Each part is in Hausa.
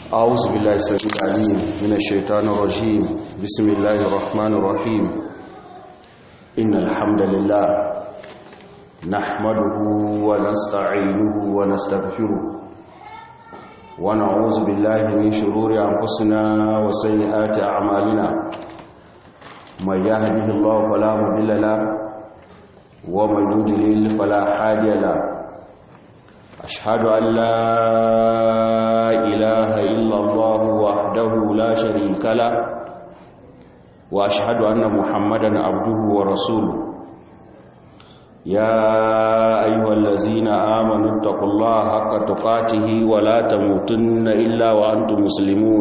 أعوذ بالله السميع العليم من الشيطان الرجيم. بسم الله الرحمن الرحيم. إن الحمد لله نحمده ونستعينه ونستغفره ونعوذ بالله من شرور أنفسنا وسيئات أعمالنا. من يهده الله فلا مضل له ومن يضلل فلا هادي له. أشهد أن لا إله إلا الله وحده لا شريك له وأشهد أن محمدا عبده ورسوله. يا أيها الذين آمنوا اتقوا الله حق تقاته ولا تموتن إلا وأنتم مسلمون.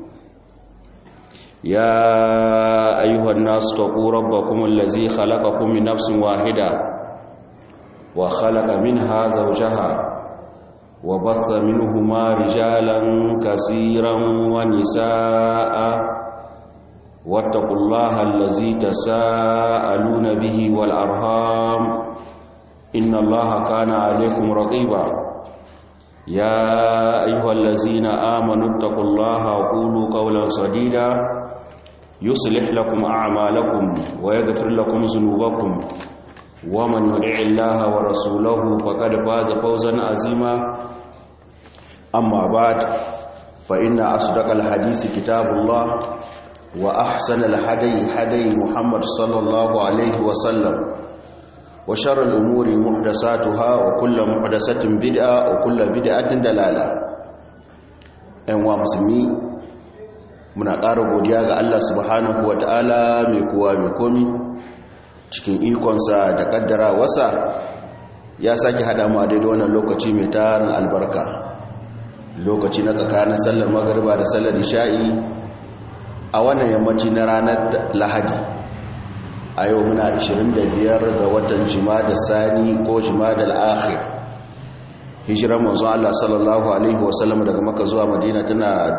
يا أيها الناس اتقوا ربكم الذي خلقكم من نفس واحدة وخلق منها زوجها وبث منهما رجالا كثيرا ونساء واتقوا الله الذي تساءلون به والأرحام إن الله كان عليكم رقيبا. يا أيها الذين آمنوا اتقوا الله وقولوا قولا سديدا يصلح لكم أعمالكم ويغفر لكم ذنوبكم ومن يطع الله ورسوله فقد فاز فوزا عظيما. أما بعد فإن أصدق الحديث كتاب الله وأحسن الهدي هدي محمد صلى الله عليه وسلم وشر الأمور محدثاتها وكل محدثة بدعة وكل بدعة ضلالة. أيها المسلمين muna ƙara godiya ga Allah subhanahu wataala mai kowa mai komi cikin ikonsa da kaddara wasa ya sake hada mu a daidai wannan lokaci mai tarin albarka, lokaci na tsakanin sallar magariba da sallar isha'i a wannan yammaci na ranar lahadi. A yau muna 25 ga watan jumada sani ko jumada al-akhir. hijirar manzo Allah sallallahu alaihi wasallam daga Makka zuwa Madina tana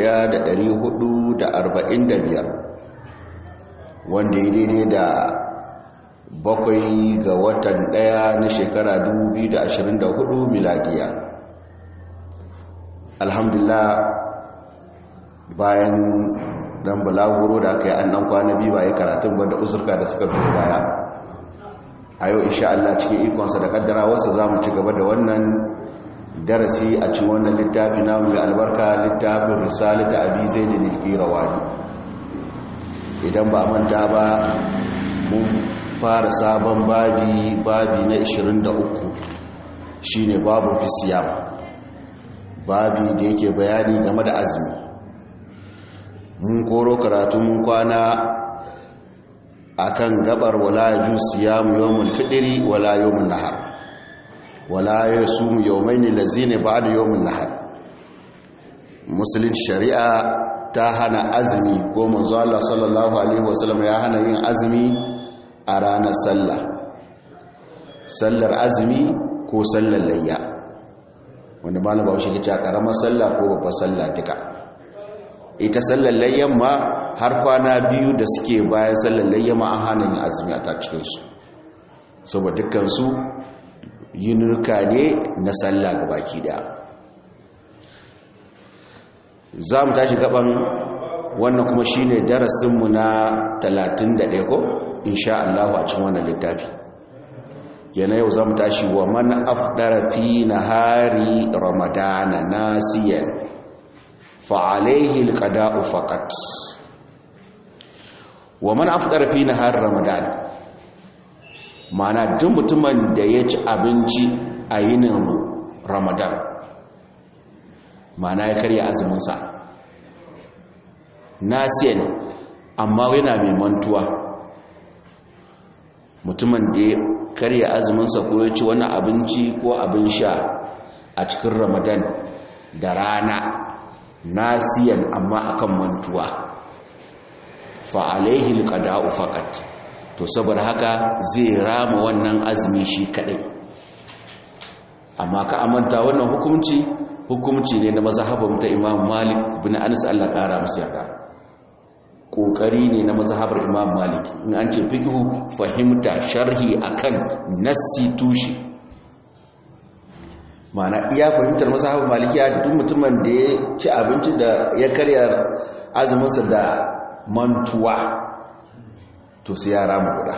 1445 wanda ya daidai da 7 ga watan 1 na shekara 2024 miladiya. Alhamdulillah, bayan dan balaguro da aka yi annan kwana biyu ba yi karatun ba da uzurka da suka biyo baya, a yau insha Allah cikin ikonsa da kaddara wasu za mu ci gaba da wannan darasi a cikin wannan littafi na mai albarka, littafin risalata abi zaidin al-qirawani. Idan ba manta ba mun fara sabon babi na 23 shine babun fisiyam, babi da yake bayani game da azumi. mun koro karatu mun kwana akan gabar wala yajuz siyam yawmul fitri wala yawmun nahar wala yasum yawmayn allazina ba'da yawmun nahar. musulunci shari'a ta hana azumi, ko manzo Allah sallallahu alaihi wasallam ya hana yin azumi a ranar sallar azumi ko sallar layya, wanda malama ba shi ke cewa karamar sallah ko babbar sallah duka. ita sallar layyan ma har kwana biyu da suke bayan sallar layyan ma an hana yin azumi a ta cikinsu, saboda dukkansu yinurka ne na sallah ga baki daya. za mu tashi gaban wannan kuma shine darasinmu na 31 ko insha Allah a cikin wannan littafi. yana yau za mu tashi wa man afdara fi nahari ramadana nasiyan fa'alaihi alqada'u faqat. wa man afdara fi nahar ramadan, mana duk mutumin da ya ci abinci a yinin ramadan, mana ya karya azumin sa nasiyan, amma yana mai mantuwa. mutumin da ya karya azumin sa ko ya ci wani abinci ko abin sha a cikin ramadan da rana nasiyan, amma akan mantuwa, fa alaihi alqada'u faqat, to saboda haka zai rama wannan azumi shi kadai. amma ka amanta wannan hukunci ne na mazhabin ta Imam Malik ibn Anas, Allah kara masa yarda. kokari ne na mazhabar Imam Malik. in an ce fiqhu, fahimta sharhi akan nassi tushi. ma'ana iya fahimtar mazhabin malikiya duk mutumin da ya ci abinci da ya karya azuminsa da mantuwa to sai ya rama guda.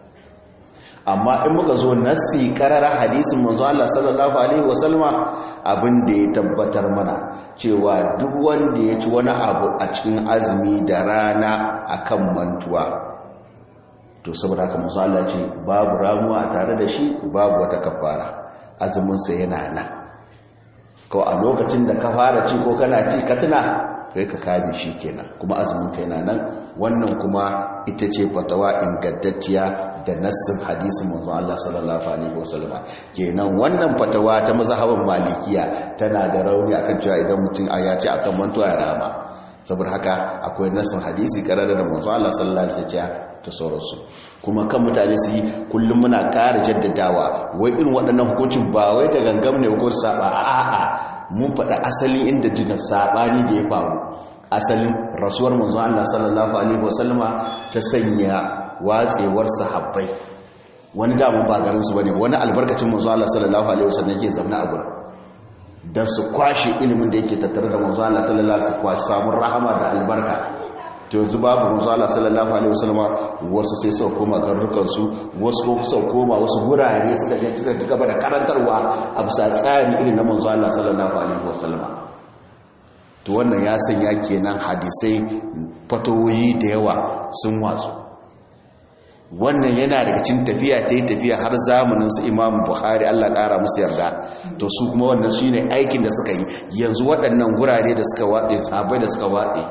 Amma in muka zo nassi karara hadisin manzo Allah sallallahu alaihi wasallama abin da ya tabbatar mana cewa duk wanda ya ci wani abu a cikin azumi da rana akan mantuwa to saboda haka manzo Allah ce babu ramuwa tare da shi, babu wata kafara, azumin sa yana nan. Ko a lokacin da ka fara ci ko kana ci ka tuna kai ka kame shi kenan, kuma azumin ka yana nan. Wannan kuma ita ce fatawa ingantacciya da nassin hadisin manzo Allah sallallahu alaihi wasallam. Kenan wannan fatawa ta mazhabin malikiya tana da rauni akan cewa idan mutum ya ci akan mantuwa ya rama, saboda haka akwai nassin hadisi karara da manzo Allah sallallahu alaihi wasallam ta sauransu. Kuma kan mutane su yi kullum muna ƙara jaddadawa wai irin waɗannan hukuncin ba wai da gangam ne ko saba, a'a mun faɗa asalin inda jina sabani da ya faru. Asalin rasuwar manzo Allah sallallahu alaihi wasallama ta sanya watsewar sahabbai. Wani damun ba garin su bane, wani albarkacin manzo Allah sallallahu alaihi wasallam yake zauna a gurin dan su kwashe ilimin da yake tattare da manzo Allah sallallahu alaihi wasallam, su samu rahama da albarka. To yanzu babu manzo Allah sallallahu alaihi wasallama, wasu sai su koma garurukan su, wasu ko su koma wasu gurare suka je suka gaba da karantarwa a bisa tsari irin na manzo Allah sallallahu alaihi wasallama. To wannan ya sanya kenan hadisai fatoyi da yawa sun watsu. Wannan yana daga cikin tafiya ta yi tafiya har zamanin su Imam Bukhari Allah ƙara musu yarda. To su kuma wannan shine aikin da suka yi. Yanzu waɗannan gurare da suka watse, sahabbai da suka watse,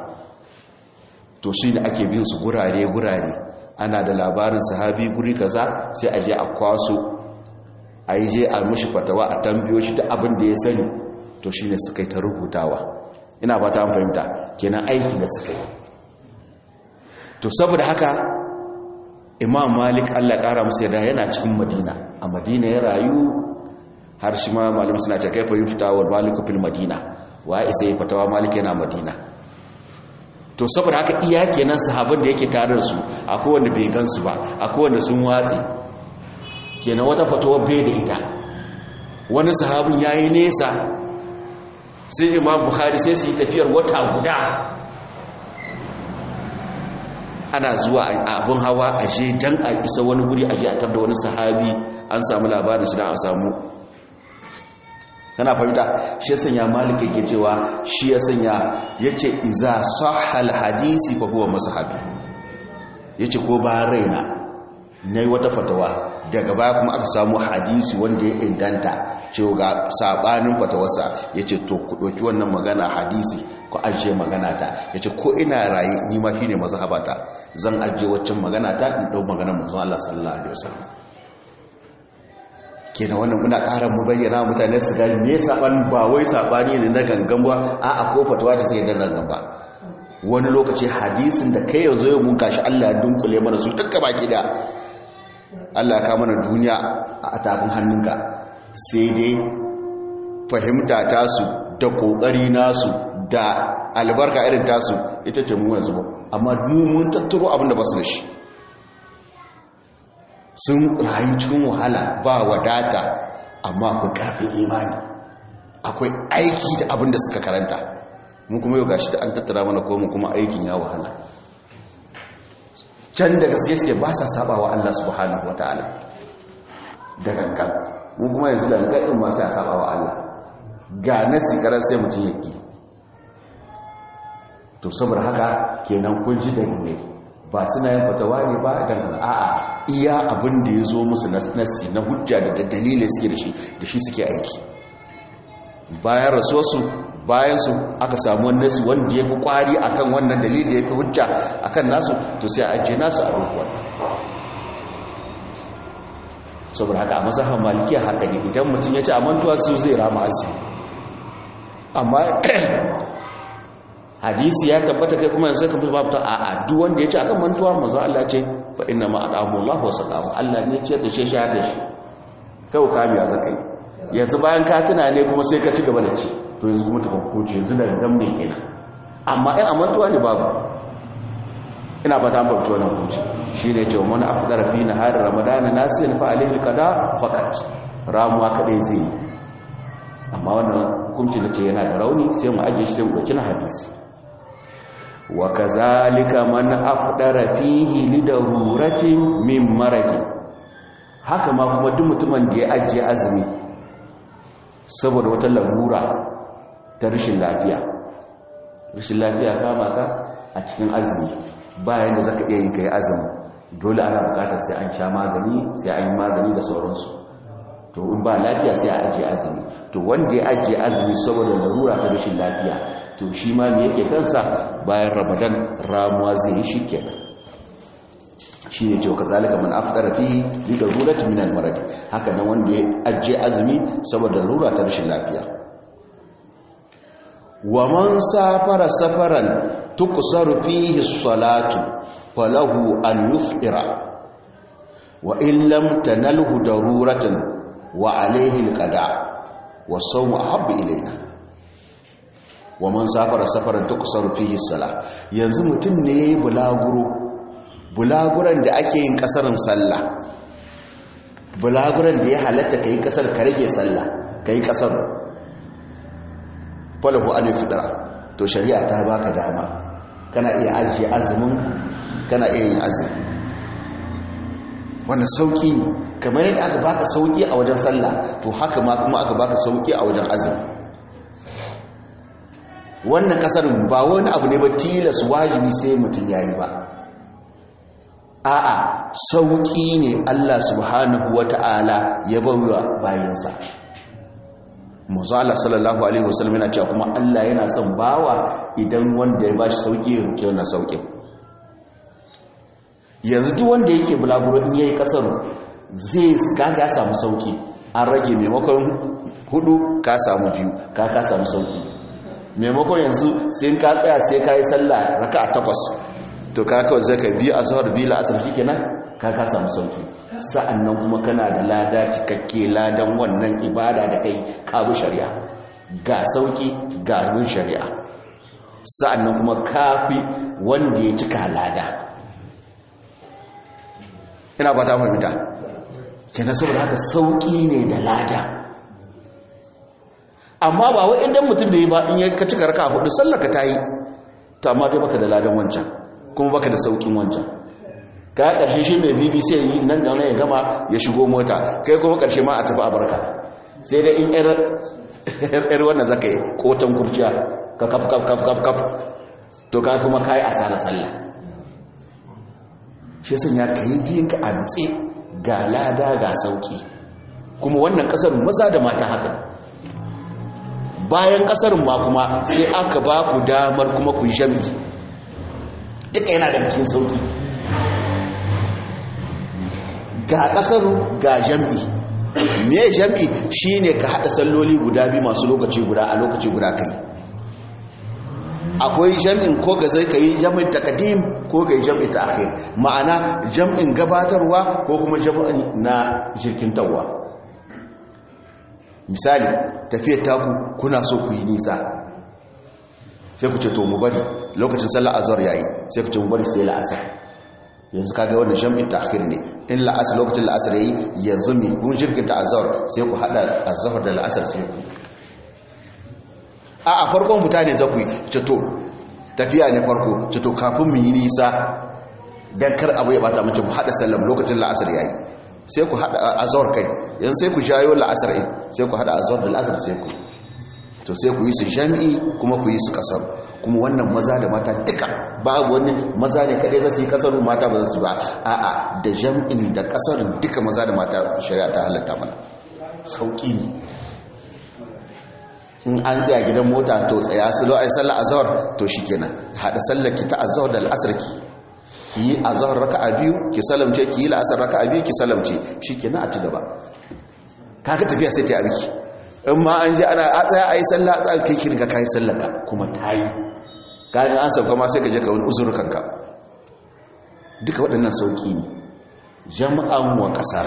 to shine ake bin su gurare ana da labarin sahabi guri kaza sai a je a kwaso a yi je a mishi fatawa a tambayo shi da abin da ya sani. To shine suka yi ta rubutawa. Ina ba ta fahimta kenan aiki da suka yi. To saboda haka Imam Malik Allah ƙara musu yarda yana cikin Madina. A Madina ya rayu har shi ma malam suna ce kai fa yufta wal Malik fil Madina, wa isa yi fatawa Malik yana Madina. To saboda haka iya kenan sahabban da yake tare da su akwai wanda bai gansu ba, akwai wanda sun watsi, kenan wata fatawa bai da ita. Wani sahabin yayi nesa, sai Imam Bukhari sai su yi tafiyar wata guda ana zuwa abin hawa aje dan a isa wani guri aje a tabda wani sahabi an samu labarin shi dan a samu. Kana fahimta? Shi ya sanya Malik yake cewa shi ya sanya yace iza sahal hadisi fa huwa mazhabi. Yace ko ba raina nayi wata fatawa daga baya kuma aka samu hadisi wanda ya inganta cewa ga sabanin fatawarsa, yace to ku doki wannan magana hadisi ku ajiye magana ta. Yace ko ina rayi ni ma shine mazhabata, zan ajiye waccan magana ta in dau maganar manzon Allah sallallahu alaihi wasallam. Kenan wannan muna ƙara mu bayyana mutane su gani me saban ba wai sabani ne na gangan ba, a'a ko fatawa da sai da gangan ba. Wani lokaci hadisin da kai yanzu mun kashi Allah ya dunkule mana su dukkan baki da Allah ka mana duniya a tafin hannunka, sai dai fahimta tasu da kokari nasu da albarka irin tasu ita ce mu yanzu ba, amma mun tattaro abin da ba su da shi. Sun rayu cikin wahala ba wadata, amma akwai karfin imani, akwai aiki da abin da suka karanta. Mun kuma yau gashi da an tattara mana ko mun kuma aikin ya wahala. Can da gaske suke ba sa saba wa Allah subhanahu wataala da gangan. Mun kuma yanzu da gangan ma sai saba wa Allah, ga nasi karar sai mutum yake. To saboda haka kenan kun ji da ne ba suna yin fatawa ne ba dan a'a iya abin da ya zo musu nasi na hujja da dalilai suke da shi suke aiki. Bayan rasuwarsu bayan su aka samu wani nasi wanda ya fi kwari akan wannan dalili ya fi hujja akan nasu, to sai a ajiye nasu a rukuwa. Saboda haka a mazhaban malikiya haka ne, idan mutum ya ci amantuwa su zai rama azumi. Amma hadisi ya tabbata kai kuma yanzu ka fi babu ta a'a duk wanda ya ci akan mantuwa manzo Allah ce fa inna ma adamu Allah wa sallam, Allah ne ce da shi sha da shi kai ka miya zakai. Yanzu bayan ka tuna ne kuma sai ka ci gaba da ci, to yanzu kuma ta hukunci yanzu da dan me kenan. Amma in amantuwa ne babu, ina ba ta babu wannan hukunci. Shine ce man afdara fi nahar ramadan nasiyan fa alayhi alqada faqat, ramuwa kadai zai amma wannan hukunci da ke yana da rauni sai mu ajiye shi sai mu ɗauki na hadisi. Wa kazalika man afdara fihi lidaruratin min maradi, haka ma kuma duk mutumin da ya ajiye azumi saboda wata larura ta rashin lafiya kama ka a cikin azumi bayan da zaka iya yin kai azumi, dole ana bukatar sai an sha magani, sai an yi magani da sauransu. To in ba lafiya sai a ajiye azumi. To wanda ya ajiye azumi saboda larura ta rashin lafiya, to shi ma me yake kansa bayan Ramadan ramuwa zai yi shikenan. Shi ne cewa kazalika man afdara fihi li darurati min al-marad, haka nan wanda ya ajiye azumi saboda larura ta rashin lafiya. Wa man safara safaran tuqsaru fihi as-salatu falahu an yufṭira wa in lam tanalhu daruratan wa alayhi al-qada wa sawmu ahabbu ilayna. Wa man safara safaran tuqsaru fihi as-salah, yanzu mutun ne bulaguran da ake yin kasarin sallah, bulaguran da ya halatta kai kasar ka rage sallah kai kasar, falahu an yufṭira, to shari'a ta baka dama kana iya ajiye azumin, kana iya yin azumi. Wannan sauki ne, kamar yadda aka baka sauki a wajen sallah, to haka ma kuma aka baka sauki a wajen azumi. Wannan kasarin ba wani abu ne ba tilas wajibi sai mutum yayi ba, a'a sauki ne Allah subhanahu wata'ala ya bawa bayinsa. Manzo Allah sallallahu alaihi wasallam yana cewa kuma Allah yana son bawa idan wanda ya bashi sauki ya roke wannan sauki. Yanzu duk wanda yake bulaguro in yayi kasaru zai kaga samu sauki, an rage maimakon 4 ka samu 2, ka samu sauki. Maimakon yanzu sai ka tsaya sai ka yi sallah raka'a 8, to ka kawai zai ka biyu azhar biyu la'asar shikenan ka samu sauki. Sa'annan kuma kana da lada cikakke, ladan wannan ibada da kai ka bi shari'a, ga sauki ga bin shari'a. Sa'annan kuma kafi wanda ya cika lada. Ina ba ta fahimta kenan, saboda haka sauki ne da lada. Amma ba wai idan mutum da yi ba, in ka cika raka 4 sallar ka ta yi, to amma dai baka da ladan wancan kuma baka da saukin wancan. Ka ƙarshe shi mai BBC yi nan da ya gama ya shigo mota, kai kuma ƙarshe ma a tafi a barka, sai dai in yar wannan zaka yi kotan kurciya ka kaf to ka kuma kai asara sallah. Shi sun ya kai biyin ka a nutse, ga lada ga sauki. Kuma wannan kasar maza da mata haka. Bayan kasar ma kuma sai aka ba ku damar kuma ku yi jami'i, duka yana da cikin sauki. Ga kasar ga jami'i, me jami'i shine ka hada salloli guda biyu masu lokaci guda a lokaci guda kai. Akwai jami'in ko ga zai kai jami'in taqdim ko ga jami'in ta'khir, ma'ana jami'in gabatarwa ko kuma jami'in na jirkintawa. Misali tafiyar taku kuna so ku yi nisa, sai ku ce to mu bari lokacin sallar azhar yayi, sai ku ce mu bari sai la'asar. Yanzu kaga wannan jami'in ta'khir ne. In la'asar lokacin la'asar yayi, yanzu mi kun jirkinta azhar sai ku hada azhar da la'asar sai ku. A farkon fita ne za ku yi cito tafiya ne farko cito kafin mu yi nisa don kar abu ya bata mace mu haɗa sallam lokacin la'asar ya yi, sai ku haɗa azhar kai, yanzu sai ku jayo la'asar in sai ku haɗa azhar da la'asar sai ku to sai ku yi su jami'i kuma ku yi su kasar. Kuma wannan maza da mata duka, babu wani maza ne kaɗai za su yi kasar, mata ba za su ba, a'a da jami'in da kasarin duka maza da mata shari'a ta halatta mana, sauƙi ne. In an tsaya gidan mota to tsaya su lo ai sallar azhar, to shikenan hada sallar ki ta azhar da al'asr ki yi azhar raka'a biyu ki salamce, ki yi al'asr raka'a biyu ki salamce, shikenan a ci gaba. Kaga tafiya sai ta abiki. In ma an ji ana a tsaya ai sallah tsal kai ki riga kai sallar ka kuma tayi, kaga an sauka ma sai ka je ka wani uzurukan ka. Duka waɗannan sauki ne, jama'an wa kasar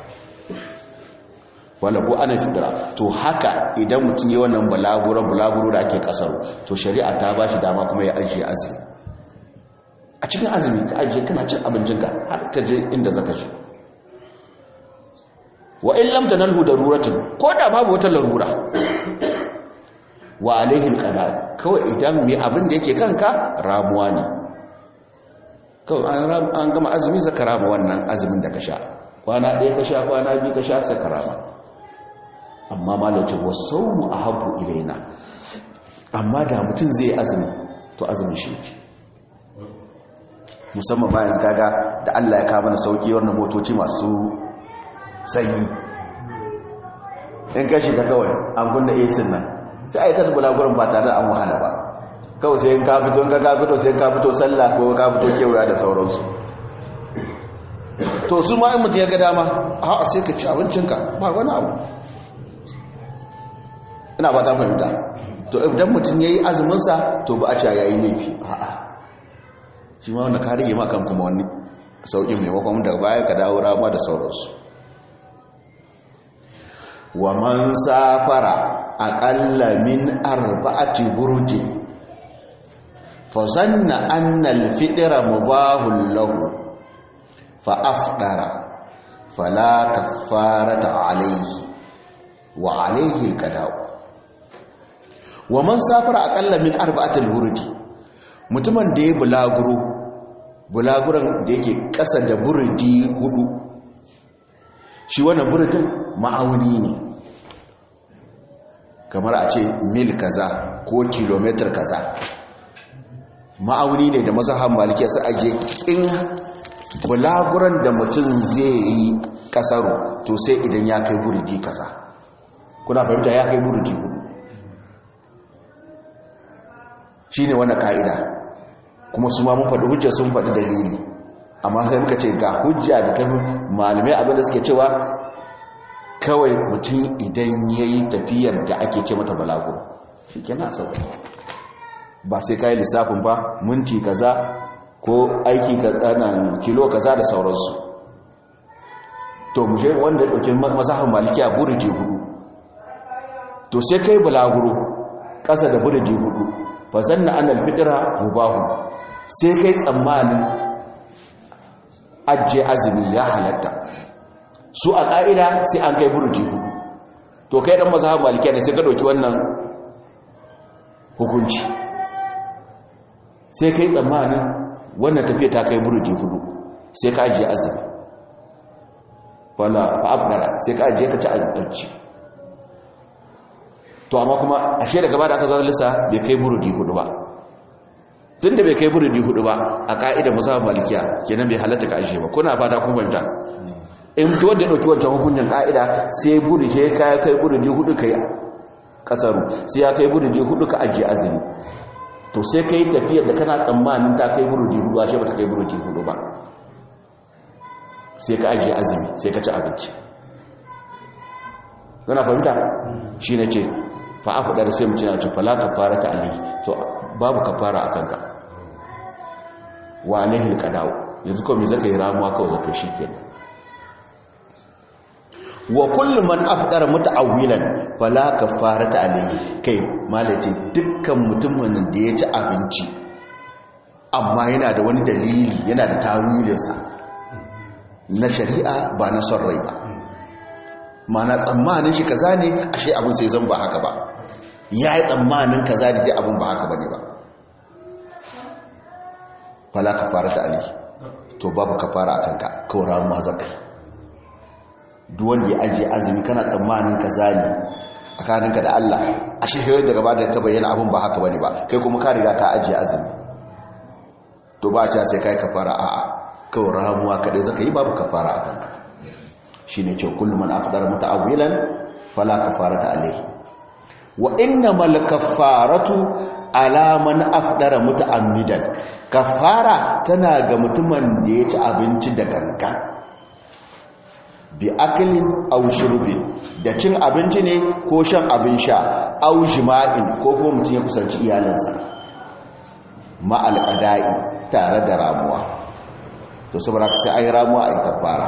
wala ko ana fidira. To haka idan mutum yi wannan bulaguro da ake kasar, to shari'a ta ba shi dama kuma ya ajiye azumi. A cikin azumi ka ajiye kana cin abincinka har ka je inda zaka je. Wa in lam tanalhu daruratin, ko da babu wata larura wa alaihi alqada kawai idan mai abin da yake kanka ramuwa ne kawai an gama azumi zaka rama wannan azumin da ka sha kwana ɗaya ka sha kwana biyu ka sha sai ka rama amma malaka wasawmu ahabbu ilaina amma da mutum zai azumi to azumin shi musamman bayan gaga da Allah ya kawo mana sauki wannan motoci masu sanyi in ka shiga kawai an kunna AC nan sai ai ta bulagurin ba tare da an wahala ba kawai sai in ka fito sai ka fito sallah ko ka fito kewaya da sauransu to su ma in mutum ya ga dama a sai ka ci abincinka ba wani abu ina ba ta fahimta to idan mutum ya yi azuminsa to ba a ce ya yi laifi a'a shi ma wanda ka rage makan kuma wani sauƙin maimakon da baya ka dawo rama da sauransu wa man safara aƙalla min arba'ati burji fa zanna anna al-fitra mubahul lahu fa afdara fala kaffarata alayhi wa alayhi al-qada' wa man safara aqalla min arba'atil burdi mutumin da ya bulaguran da yake kasa da burdi hudu shi wannan burdin ma'auni ne kamar a ce mil kaza ko kilometer kaza ma'auni ne da mazhaban maliki sai aje in bulaguran da mutum zai yi kasaro to sai idan ya kai burdi kaza kuna fahimta ya kai burdi hudu shi ne wannan ka'ida kuma su ma mun faɗi hujja sun faɗi dalili amma sai muka ce ga hujja da tafi malamai abinda suke cewa kawai mutum idan ya yi tafiyar da ake ce mata balago shi ke na sauƙi ba sai kayi lissafin ba minti kaza ko aiki kilo kaza da sauransu to mu shi wanda ya ɗauki mazahar malikiya burji hudu to sai kai balaguro ƙasa da burji hudu fa zanna annal fitra mubahu sai kai tsammanin ajje azumi ya halatta su a ka'ida sai an kai burji hudu to kai dan mazhab malikiya ne sai ka dauki wannan hukunci sai kai tsammanin wannan tafiya ta kai burji hudu sai ka ajje azumi wala fa abdara sai ka ajje ka ci azumi to amma kuma ashe daga ba da aka zo lissa bai kai burudi hudu ba tunda bai kai burudi hudu ba a ka'idar musabban malikiya kenan bai halatta ka ashe ba kuna fata kun fahimta in to wanda dauki wancan hukuncin ka'ida sai burudi kai burudi hudu kai kasaru sai ya kai burudi hudu ka ajiye azumi to sai kai tafiyar da kana tsammanin ta kai burudi hudu ashe ba ta kai burudi hudu ba sai ka ajiye azumi sai ka ci abinci kana fahimta shi ne ce fa a faɗar sai mutum ya ce fala kafara ta ali to babu kafara a kanka wa alaihi alqada'u yanzu ko me zaka yi ramuwa kawai zaka shi kenan wa kullu man afdara muta'awwilan fala kafara ta ali kai malaci dukkan mutumin da ya ci abinci amma yana da wani dalili yana da tawilinsa na shari'a ba na son rai ba mana tsammanin shi kaza ne ashe abin sai zan ba haka ba ya yi tsammanin kaza da abin ba haka ba ne ba fala kafara ta ali to babu kafara a kanka kawai ramuwa zakai duk wanda ya ajiye azumi kana tsammanin kaza ne tsakaninka da Allah ashe hayar da gaba da ta bayyana abin ba haka ba ne ba kai kuma ka riga ka ajiye azumi to ba a ce sai kai kafara a'a kawai ramuwa kadai zakai babu kafara a kanka shi ne ce kullum man afdara muta'awwilan fala kafarata alayhi wa innamal kafaratu ala man afdara muta'ammidan kafara tana ga mutumin da ya ci abinci da gangan bi aklin aw shurbin da cin abinci ne ko shan abin sha aw jima'in ko kuma mutum ya kusanci iyalansa ma alqada'i tare da ramuwa to saboda sai ai ramuwa ai kafara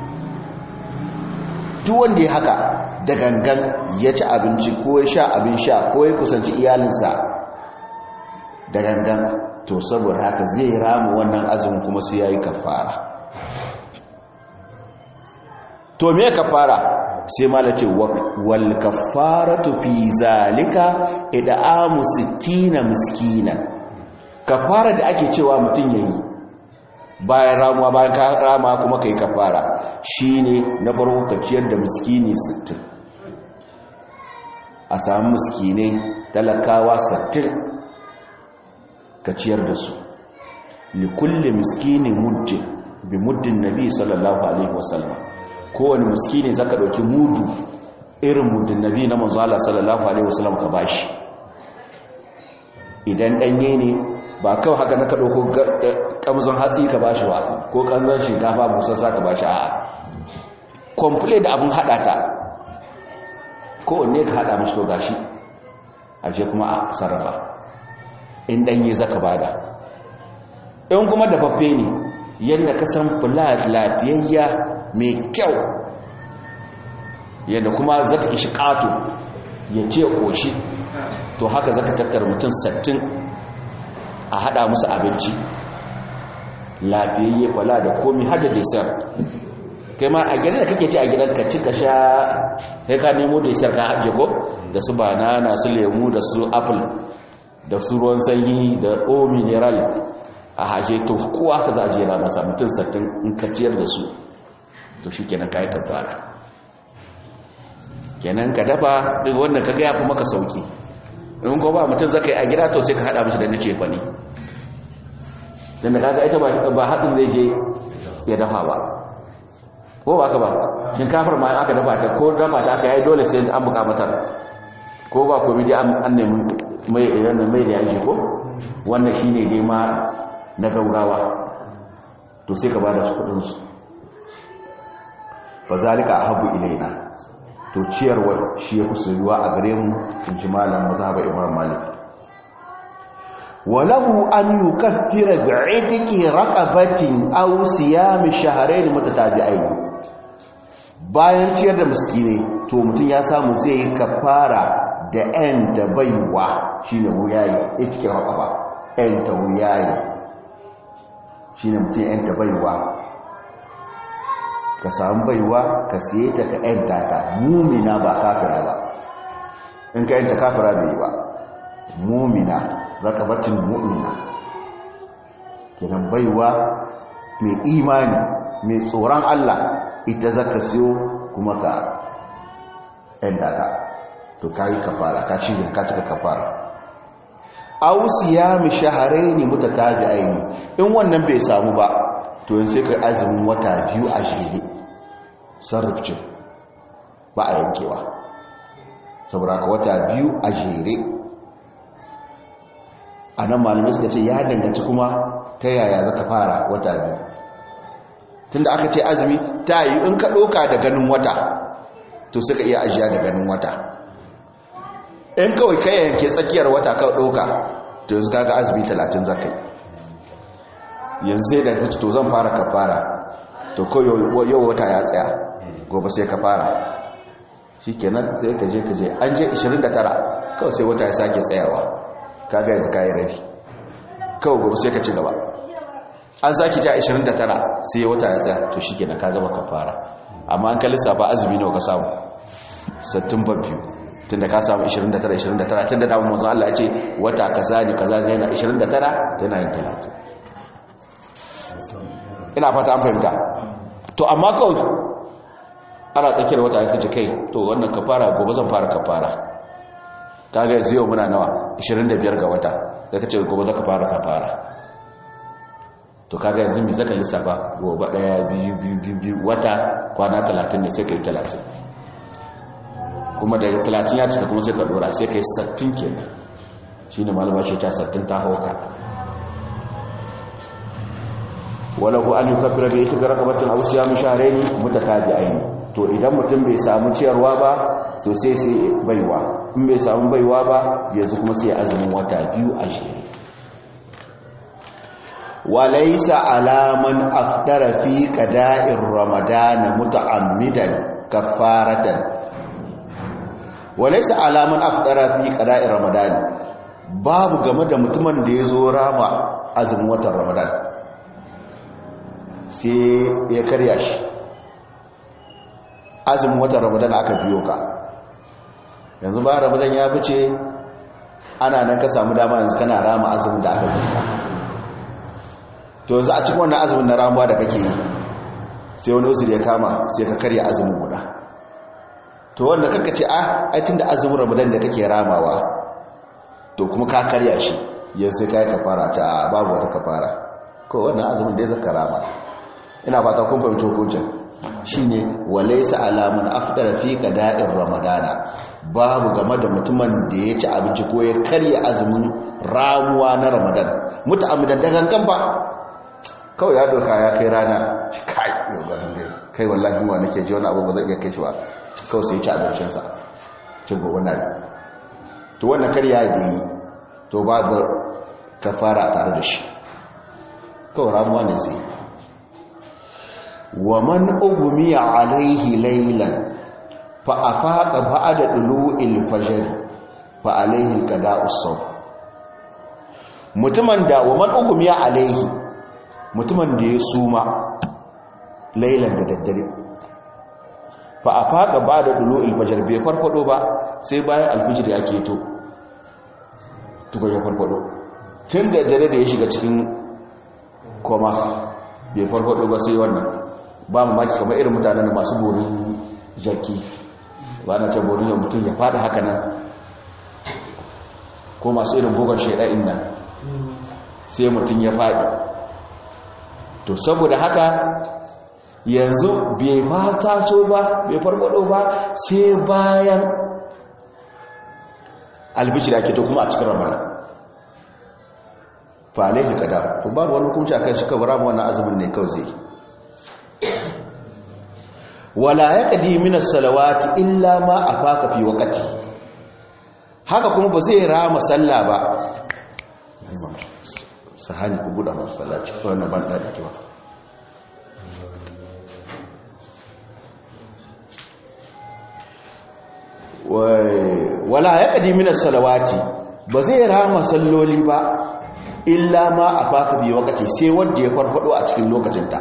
duk wanda ya haka da gangan ya ci abinci ko ya sha abin sha ko ya kusanci iyalinsa da gangan to saboda haka zai rama wannan azumin kuma sai ya yi kafara to me kafara sai malace wal kafaratu fi zalika id'amu 60 miskina. Kafara da ake cewa mutum yayi bayan ramuwa, bayan ka rama kuma kai kafara, shine na farko ka ciyar da miskini 60, a samu miskinai talakawa 60 ka ciyar da su, li kulli miskini muddin bi muddin nabi sallallahu alaihi wasallam. kowane miskini zaka dauki mudu irin muddin nabi na manzo Allah sallallahu alaihi wasallam ka bashi. Idan danye ne ba kawai haka na ka dauko kamzon hatsi ka bashi ba, ko kanzon shinkafa busassa ka bashi, a'a complete da abun hada ta, kowanne ka hada mishi to gashi aje kuma a sarrafa. In danye zaka bada, in kuma dafaffe ne yadda ka san fulat lafiyayya mai kyau, yadda kuma zaka ishi kato ya ce koshi, to haka zaka tattara mutum 60 a hada musu abinci lafiyayye, fala da komi hada desar. kai ma a gidan da kake ci a gidan ka ci ka sha, sai ka nemo desar ka haje ko da su banana, su lemu, da su apple, da su ruwan sanyi, da o mineral a haje. To kowa ka za a jera masa mutum 60 in ka ciyar da su, to shi kenan ka yi kafara. Kenan ka dafa duk wannan ka gaya kuma ka sauki. In ko ba mutum zaka yi a gida, to sai ka hada mishi da na cefa ne, dan da kaga ita ba hadin zai je ya dafa ba, ko ba ka ba. Shinkafar ma aka dafa ta, ko dafa ta aka yi dole sai an buka mata, ko ba komai dai an nemi mai da yaji ko wannan shine dai ma na gaurawa, to sai ka bada su kudin su. fa zalika ahabu ilaina, to ciyarwa shi ya kusurwa a gare mu, in ji malam mazhab Imam Malik. walahu an yukaffira bi'itqi raqabatin aw siyam shahrayn mutatabi'ain. bayan ciyar da miskine, to mutum ya samu zai yi kafara da ‘yan da baiwa, shi ne wuyayi, itikin raƙaba, ‘yan da wuyayi, shi ne mutum ‘yan da baiwa. Ka samu baiwa, ka siye ta ka ‘yan ta mumina ba kafira ba. In ka ‘yan ta kafira bai yi ba, mumina, rakabatin mu'mina. Kinan baiwa mai imani, mai tsoron Allah, ita zaka siyo kuma ka ‘yan ta. To kayi kafara, ka cika kafara. Aw siyam shahrayn mutatabi'ain, in wannan bai samu ba, to yanzu sai kai azumin wata 2 a jere, sarrafcin ba a yankewa, saboda ka wata 2 a jere. Anan malamai suka ce ya danganci kuma ta yaya zaka fara wata 2, tunda aka ce azumi ta yi in ka doka da ganin wata, to suka iya ajiya da ganin wata. in kawai kai yanke tsakiyar wata ka ɗauka, to yanzu kaga azumi 30 zakai. yanzu sai da kace to zan fara kafara, to ko yau wata ya tsaya, gobe sai ka fara, shikenan sai ka je an je 29 kawai sai wata ya sake tsayawa, kaga yanzu kai rabi, kawai gobe sai ka ci gaba. An sake ta 29 sai wata ya tsaya, to shikenan ka gama kafara. Amma an ka lissafa azumi nawa ka samu? 62, tunda ka samu 29 tunda da manzo Allah ya ce wata kaza ne yana 29 yana yin 30. Ina fata an fahimta. To amma kawai ana tsakiyar wata ya kace kai, to wannan kafara gobe zan fara kafara. Kaga yanzu yau muna nawa? 25 ga wata. Sai kace gobe zaka fara kafara. To kaga yanzu me zaka lissafa? Gobe 1 2 wata kwana 30 ne, sai kai 30. kuma da 30 ya cika kuma sai ka dora, sai kai 60 kenan. Shine malama shi ta 60 ta hauka. walahu an yukaffira bi ita raqabatin aw siyam shahrayn mutatabi'ain. To idan mutum bai samu ciyarwa ba, so sai baiwa. In bai samu baiwa ba, yanzu kuma sai azumin wata 2 a jere. walaysa alaman afdara fi qada'ir ramadan muta'ammidan kaffaratan. walaysa alaman afdara fi qada'ir ramadan, babu game da mutumin da yazo rama azumin watan ramadan sai ya karya shi, azumin watan ramadan aka biyo ka yanzu ba ramadan ya fice ana nan ka samu dama yanzu kana rama azumin da aka biyo ka to yanzu a cikin wannan azumin na ramuwa da kake yi sai wani uzuri ya kama sai ka karya azumin guda to wanda kanka ce ai tunda azumin ramadan da kake ramawa to kuma ka karya shi yanzu kai kafara ta babu wata kafara ko wannan azumin da ya zaka rama ina fata kun fahimci hukuncin shine walaysa alaman afdara fi qada'ir ramadana babu game da mutumin da ya ci abinci ko ya karya azumin ramuwa na ramadan muta'ammidan da gangan ba kawai ya doka ya kai rana kai yau garin dai kai wallahi wa nake ji wani abu ba zai iya kai shi ba kawai sai ya ci abincin sa cin gobe na to wannan karya da yi to babu kafara tare da shi kawai ramuwa ne sai wa man ugmiya alaihi laylan fa afaqa ba'da dulu'il fajr fa alaihi qada'us sawm mutumin da wa man ugmiya alaihi mutumin da ya suma laylan da daddare fa afaqa ba'da dulu'il fajr bai farfado ba sai bayan alfijir ya keto tuko ya farfado tun da dare da ya shiga cikin koma bai farfado ba sai wannan ba mu maki kamar irin mutanen masu borin jaki ba na ce borin yau mutum ya fada haka nan ko masu irin gogon shaida'in nan sai mutum ya fadi to saboda haka yanzu bai ba taso ba bai farfado ba sai bayan albishi da ake to kuma a cikin ramadan fa alaihi qada to babu wani hukunci akan shi kawai ramu wannan azumin ne kawai zai wala yaqdi min as-salawati illa ma afaka fi waqti haka kuma ba zai rama sallah ba sahani ku buda masallaci ko na banda da kiwa wala yaqdi min as-salawati ba zai rama salloli ba illa ma afaka bi waqti sai wanda ya farfado a cikin lokacinta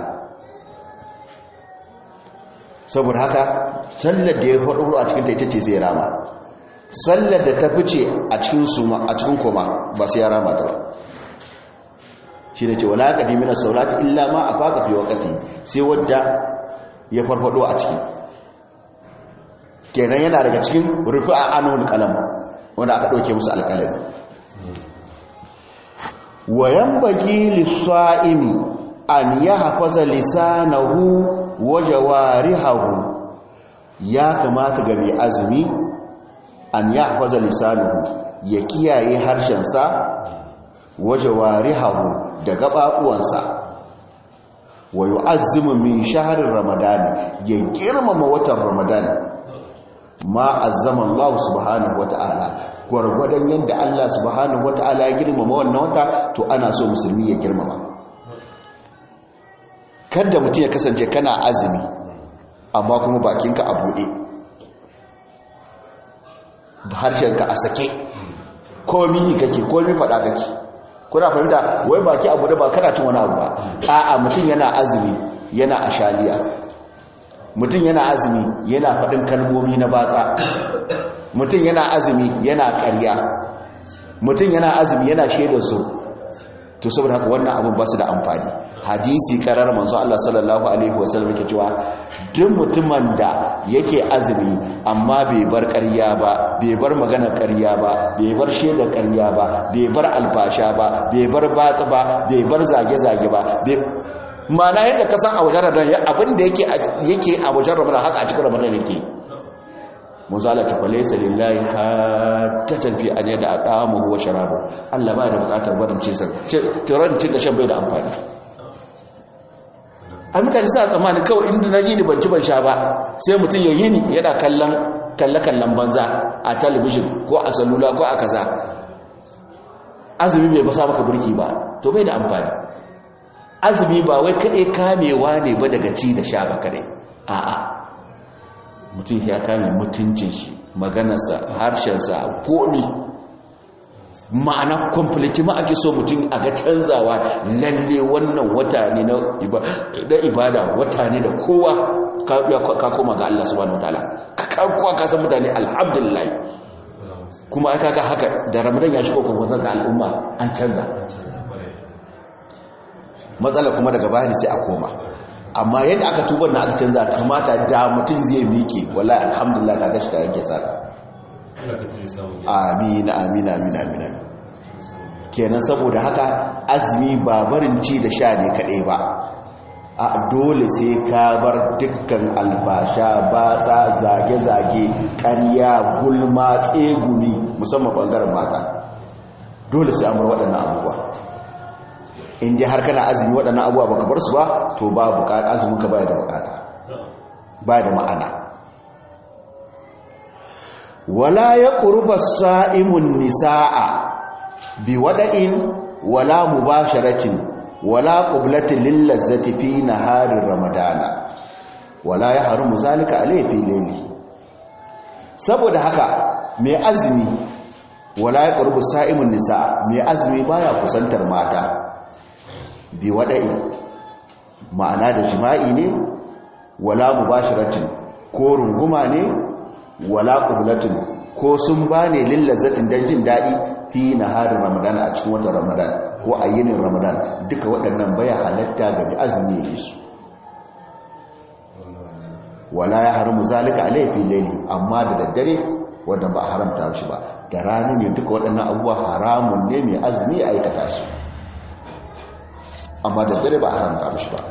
saboda haka sallar da ya faɗo a cikin ta ita ce zai rama sallar da ta fice a cikin suma a cikin koma ba sai ya rama ta shi ne ce wala qadimina salati illa ma afaqa fi waqti sai wanda ya farfado a cikin kenan yana daga cikin rufi'a anul qalam wanda aka dauke musu alqalami wa yanbaghi lis-sa'imi an yahfaza lisanahu wa jawarihahu ya kamata ga mai azumi an yahfaza lisanuhu ya kiyaye harshensa wa jawarihahu da gababuwansa wa yu'azzimu min shahrir ramadan ya girmama watan ramadan ma azzama Allah subhanahu wata'ala gwargwadon yadda Allah subhanahu wata'ala ya girmama wannan wata to ana so musulmi ya girmama kada mutum ya kasance kana azumi amma kuma bakinka a buɗe harshenka a sake komi kake komi faɗa kake kuna fahimta wai baki a buɗe ba kana cin wani abu ba a'a mutum yana azumi yana ashaliya mutum yana azumi yana faɗin kalmomi na batsa mutum yana azumi yana ƙarya mutum yana azumi yana shaidar su to saboda haka wannan abin ba su da amfani hadisi karar manzo Allah sallallahu alaihi wasallam yake cewa duk mutumin da yake azumi amma bai bar ƙarya ba bai bar maganar ƙarya ba bai bar shaidar ƙarya ba bai bar alfasha ba bai bar batsa ba bai bar zage-zage ba mana yadda ka san a wajen ramadan abin da yake a wajen ramadan haka a cikin ramadan yake muzala ta falaisa lillahi hatta tafi an yadda a ƙamu wa sharabu Allah ba da buƙatar barin cinsa tiran cin da shan bai da amfani a mutane sa tsammani kawai inda na yi ni ban ci ban sha ba sai mutum ya yi ni yana kalle-kallen banza a talabijin ko a salula ko a kaza azumi bai basa maka burki ba to bai da amfani azumi ba wai kaɗai kamewa ne ba daga ci da sha ba kaɗai a'a mutum ya kame mutuncin shi maganarsa harshensa komi ma'ana complete ma ake so mutum a ga canzawa lalle wannan wata ne na ibada, wata ne da kowa ka koma ga Allah subhanahu wataala, kowa ka san mutane alhamdulillah. Kuma aka ga haka da Ramadan ya shigo kuma zan ga al'umma an canza. Matsala kuma daga bayani sai a koma, amma yadda aka tubar na aka canza kamata da mutum zai miƙe wallahi alhamdulillah ka gashi da yake saka. Amin amin amin amin. Kenan saboda haka azumi ba barin ci da sha ne kadai ba, a dole sai ka bar dukkan albasha, batsa, zage-zage, ƙarya, gulma, tsegumi, musamman bangaren mata. Dole sai an bar waɗannan abubuwa. In ji har kana azumi waɗannan abubuwa baka bar su ba, to ba bukata, azumin ka baya da bukata, baya da ma'ana. Wala ya qurba sa'imun nisaa bi wada'in wala mubasharatin wala qublatin lil lazzati fi naharir ramadana wala yahrumu zalika alayhi fi layli. Saboda haka mai azumi wala ya qurbu sa'imun nisaa, mai azumi baya kusantar mata bi wada'i, ma'ana da jima'i ne, wala mubasharatin ko runguma ne, wala qublatin ko sun bane lillazzatin dan jin dadi fi naharin ramadan, a cikin watan ramadan ko a yinin ramadan. Duka waɗannan baya halatta ga mai azumi ya yi su. Wala ya haramu zalika alayhi fi layli, amma da daddare wanda ba haramta shi ba. Da rana ne duka waɗannan abubuwa haramun ne mai azumi ya aikata su, amma da daddare ba haramta shi ba.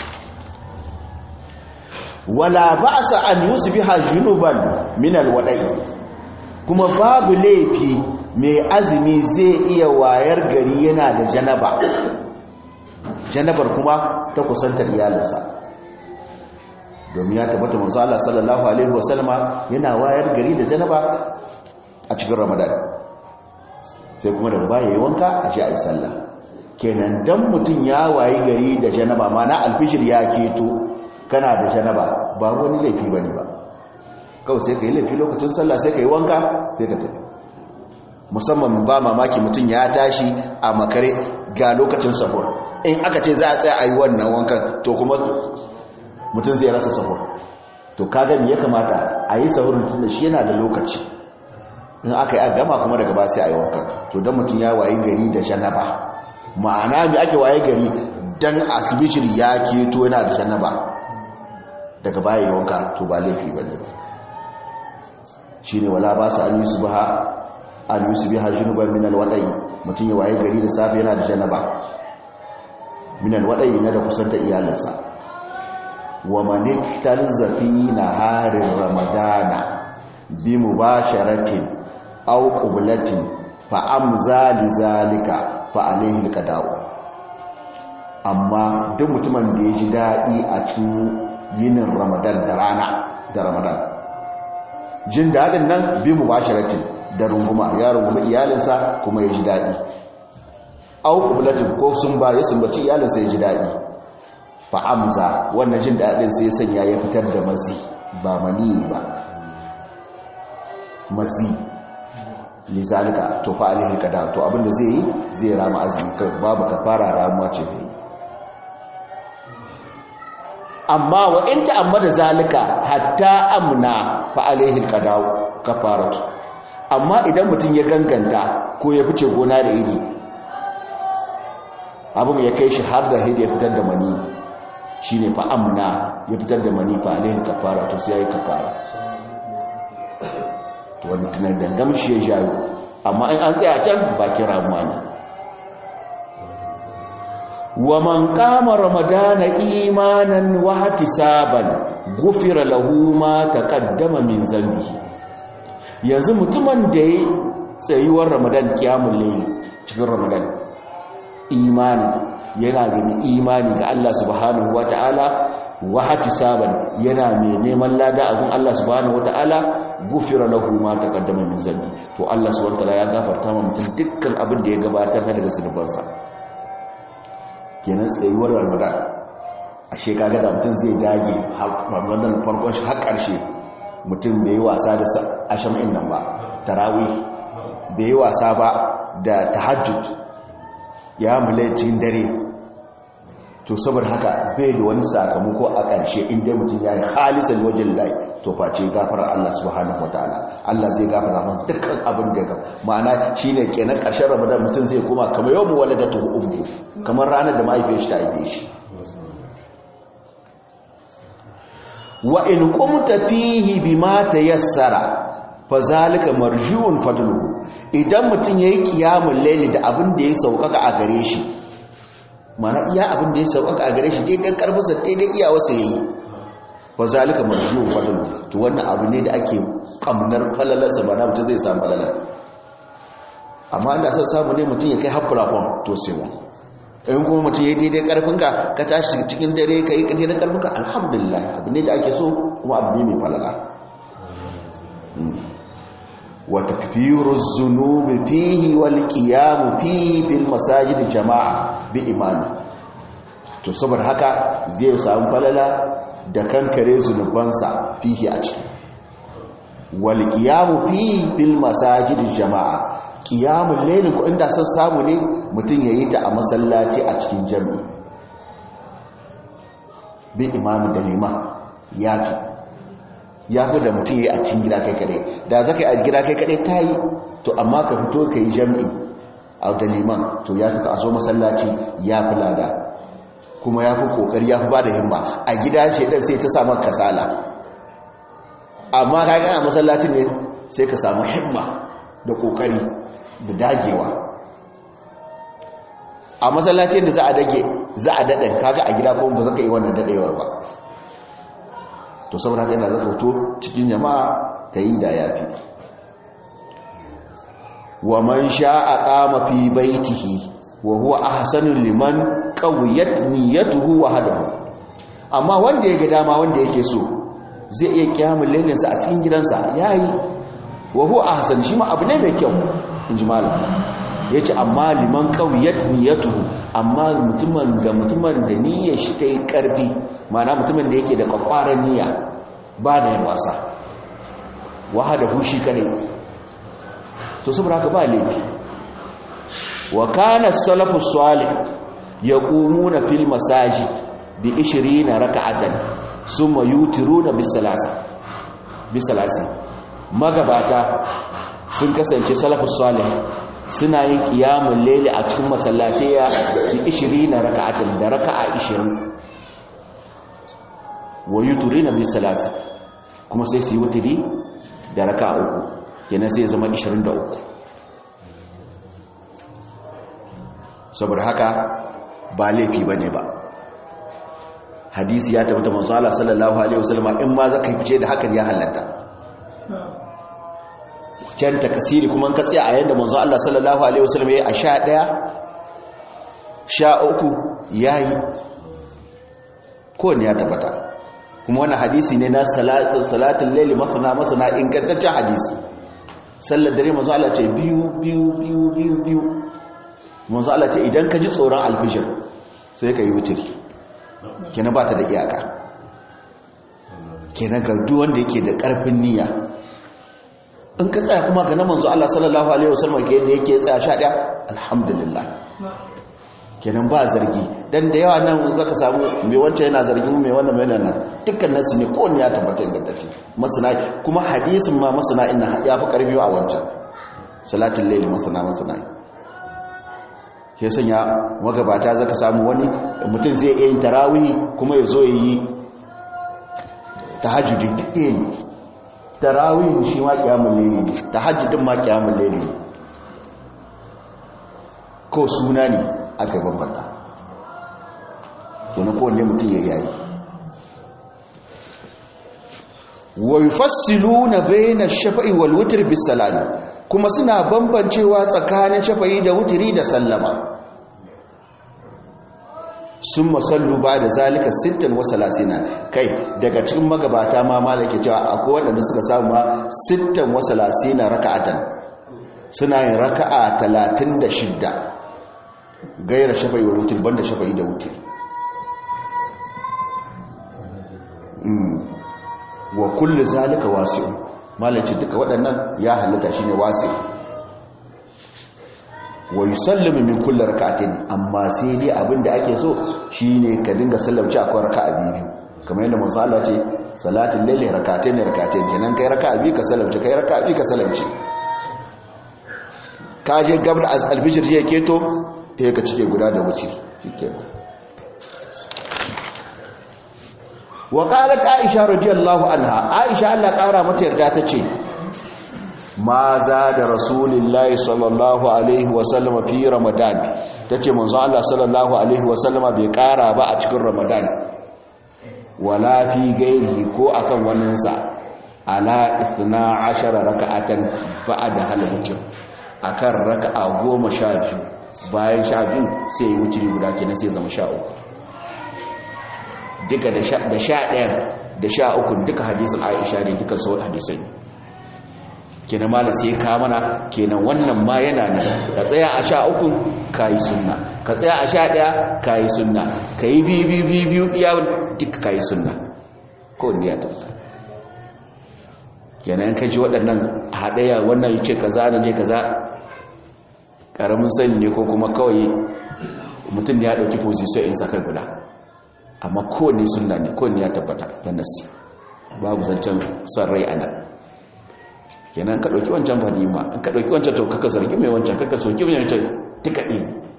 Wala ba'sa an yusbiha junuban min alwada'i, kuma babu laifi mai azumi zai iya wayar gari yana da janaba, janabar kuma ta kusantar iyalinsa, domin ya tabbata manzo Allah sallallahu alaihi wasallama yana wayar gari da janaba a cikin Ramadan, sai kuma daga baya yayin wanka a ji ayi sallah. Kenan dan mutun ya wayi gari da janaba, mana alfijir ya keto kana da janaba, ba wani laifi bane ba, kawai sai ka yi laifi lokacin sallah sai ka yi wanka sai ka tafi. Musamman ba mamaki mutum ya tashi a makare ga lokacin sahur, in aka ce za a tsaya a yi wannan wankan to kuma mutum zai rasa sahur. To kaga me ya kamata a yi sahurin tun da shi yana da lokaci, in aka yi a gama kuma daga ba sai a yi wankan. To don mutum ya wayi gari da janaba, ma'ana me ake waye gari dan asibishir ya keto yana da janaba, daga baya yi wanka, to ba laifi ba ne ba. Shi ne wala ba su an yi su biha junuban minal waɗayi, mutum ya waye gari da safe yana da janaba minal waɗayi na da kusanta iyalinsa. Wa maniktar zafi na harin ramadana bi mu ba sharatin au ƙublatin fa'amza li zalika fa'alihin kadawo. Amma duk mutumin da ya ji daɗi a cikin yinin ramadan da rana da ramadan, jin daɗin nan bi mu ba sharatin da runguma, ya runguma iyalinsa kuma ya ji daɗi, au ƙublatin ko sun ba ya sumbaci iyalinsa ya ji daɗi, fa'amza wannan jin daɗin sai sanya ya fitar da mazi, ba mani ba, mazi lizalika, to fa alaihi kada, to abinda zai yi zai rama azumi, babu kafara, ramuwa ce zai. Amma wa in ta'ammada zalika hatta amna fa alaihi kafaratu, amma idan mutum ya ganganta ko ya fice gona da iri, abin ya kai shi har da hidi ya fitar da mani, shine fa amna ya fitar da mani fa alaihi kafaratu, sai yayi kafara. To wani tunan dangam shi ya jayo, amma in an tsaya can bakin ramuwa ne. Wa man qama ramadana imanan wa ihtisaban ghufira lahu ma taqaddama min zambi. Yanzu mutumin da ya tsayuwar ramadan kiyamul layl cikin ramadan, imani yana gani imani ga Allah subhanahu wataala, wa ihtisaban yana mai neman lada a gun Allah subhanahu wataala, ghufira lahu ma taqaddama min zambi. To Allah subhanahu wataala ya gafarta wa mutum dukkan abin da ya gabatar daga zunubansa. Kenan tsayuwar ramadan ashe kaga da mutum zai dage ramadan farkon shi har karshe, mutum bai yi wasa da asham'in nan ba, tarawih bai yi wasa ba da tahajjud ya mulai cikin dare to saboda haka bai da wani sakamako a ƙarshe inda mutum ya yi halisan wajen lai to face gafarar Allah subhanahu wataala Allah zai gafara masa dukkan abin da ya ma'ana shine kenan ƙarshen Ramadan mutum zai koma kamar yau mu waladatu ummu kamar ranar da mahaifiyar shi ta haife shi wa in qumta fihi bima tayassara fa zalika marjuun fadluhu idan mutum yayi qiyamul layli da abin da ya saukaka a gare shi mana iya abin da ya saukaka a gare shi daidai karfinsa daidai iyawarsa yayi fa zalika marjuun fadluhu to wannan abu ne da ake kamnar falalarsa ba na mutum zai samu falalar amma da san samu ne mutum ya kai hakkulafon to sai mu in kuma mutum ya daidai karfinka ka tashi cikin dare ka yi daidai karfinka alhamdulillah abu ne da ake so kuma abu ne mai falala wa takfiru zunubi fihi wal qiyam fihi bil masajid jama'a bi imani to saboda haka zai samu falala da kankare zunubansa fihi a ciki wal qiyam fihi bil masajid jama'a qiyamul layl ko inda san samu ne mutum yayi ta a masallaci a cikin jami'i bi imami da liman ya fi da mutum yayi a cikin gida kai kadai da zaka yi a gida kai kadai kai to amma ka fito kai jami'i a da liman to ya fi ka azo masallaci ya fi lada kuma ya fi kokari ya fi bada himma a gida shedan sai ta samu kasala amma kaga a masallacin ne sai ka samu himma da kokari da dagewa a masallacin da za a daɗe kaga a gida kuma ba za ka yi wannan daɗewar ba to saboda haka yana zaka fito cikin jama'a ka yi da yafi wa man sha'a qama fi baitihi wa huwa ahsanu liman qawiyat niyyatuhu wa hadahu amma wanda ya ga dama wanda yake so zai iya kiyamul lailinsa a cikin gidansa yayi wa huwa ahsan shi ma abu ne mai kyau inji malam yace amma liman qawiyat niyyatuhu amma mutumin da niyyar shi ta yi karfi ma'ana mutumin da yake da kwakwaran niyya ba da yin wasa wahada hushi kane to saboda haka ba laifi wa kana salafu salih yaqumuna fil masajid bi 20 rak'atan summa yutiruna bis salasi magabata sun kasance salafus salih suna yin qiyamul layli a cikin masallatai ya 20 raka'atan da raka'a 20 wa yutiruna bis salasi kuma sai su yi wutiri da raka'a 3 kenan sai ya zama 23 saboda haka ba laifi bane ba hadisi ya tabbata manzo Allah sallallahu alaihi wasallam in ma zaka fice da hakan ya halatta can takasiri kuma ka tsaya a yanda manzo Allah sallallahu alaihi wasallam yayi a 11 13 yayi ko ne ya tabbata kuma wannan hadisi ne na salatul layl masana ingantaccen hadisi sallar dare manzo Allah ce biyu manzo Allah ce idan ka ji tsoron alfijir sai ka yi wutiri kenan ba ta da iyaka kenan ga duk wanda yake da karfin niyya in ka tsaya kuma ga na manzo Allah sallallahu alaihi wasallam ke yake tsaya 11 alhamdulillah kenan ba zargi dan da yawa nan zaka samu mai wancan yana zargi mai wannan mai nan dukkan nasu ne ko ne ya tabbata ingantacce masana kuma hadisin ma masana inna ya fi karbi a wancan salatul layl masana ke sanya magabata zaka samu wani mutum zai iya yin tarawih kuma ya zo ya yi tahajjudi duk ne tarawih shi ma qiyamul layl tahajjudin ma qiyamul layl ko suna ne aka bambanta to na kowanne mutum ya yayi wa yufassiluna bayna ash-shafa'i wal witr bis-salami kuma suna bambancewa tsakanin shafa'i da wutiri da sallama sun masallu ba da zalika 36 kai daga cikin magabata ma malake cewa akwai waɗanda suka samu ma 36 raka'atan suna yin raka'a 36 gaira shafa'i wa wutiri banda shafa'i da wutiri wa kullu zalika wasi'un malaci duka waɗannan ya halitta shine wasi wa yusallimu min kulli rak'atin amma sai dai abinda ake so shine ka dinga sallamci akwai raka'a biyu kamar yadda manzo Allah ce salatul layli rak'atayn kenan kai raka'a biyu ka sallamci kai raka'a biyu ka sallamci ka je gabda al-fajr je keto sai ka cike guda da wuce shikenan wa qalat aisha radiyallahu anha aisha Allah kara mata yarda tace ma za da rasulullahi sallallahu alaihi wasallama fi ramadan tace manzo Allah sallallahu alaihi wasallama bai kara ba a cikin ramadan wala fi gairihi ko akan waninsa ala 12 raka'atan ba'da halwutin akan raka'a 12 bayan 12 sai ya wuce guda kenan sai zama 13 duka da 11 da 13 duka hadisin Aisha ne duka sau hadisai kenan mala sai ka mana kenan wannan ma yana ne ka tsaya a 13 kayi sunna ka tsaya a 11 kayi sunna kai biyu iya duka kayi sunna ko ne ya tabbata kenan ka ji waɗannan hadaya wannan yace kaza ne kaza karamin sani ne ko kuma kawai mutum ya dauki position in sakar guda amma kowanne sunna ne kowanne ya tabbata da nasi babu zancen san rai anan kenan ka dauki wancan fadima in ka dauki wancan to kaka zargi mai wancan kaka soki mai wancan tikadi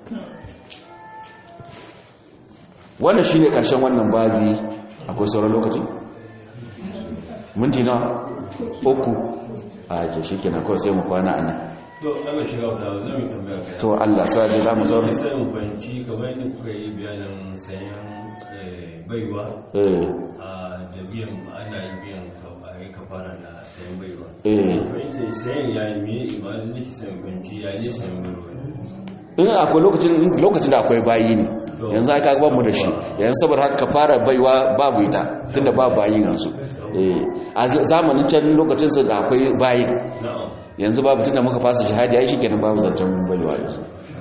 wannan shine karshen wannan babi akwai sauran lokaci minti na 3 a je shikenan kawai sai mu kwana anan to Allah shiga wata zai mu tambaya kai to Allah sai da zamu zauna sai mu fahimci kamar yadda kuka yi bayanin sayan baiwa a jami'an ana yin biyan kafara da sayan baiwa fahimci sayan yayi me imanin nake sayan fahimci yayi sayan baiwa in akwai lokacin da akwai bayi ne yanzu aka ba mu da shi yanzu saboda haka kafara baiwa babu ita tunda babu bayi yanzu a zamanin can lokacin su akwai bayi yanzu babu tunda muka fasa jihadi ai shikenan babu zancen baiwa yanzu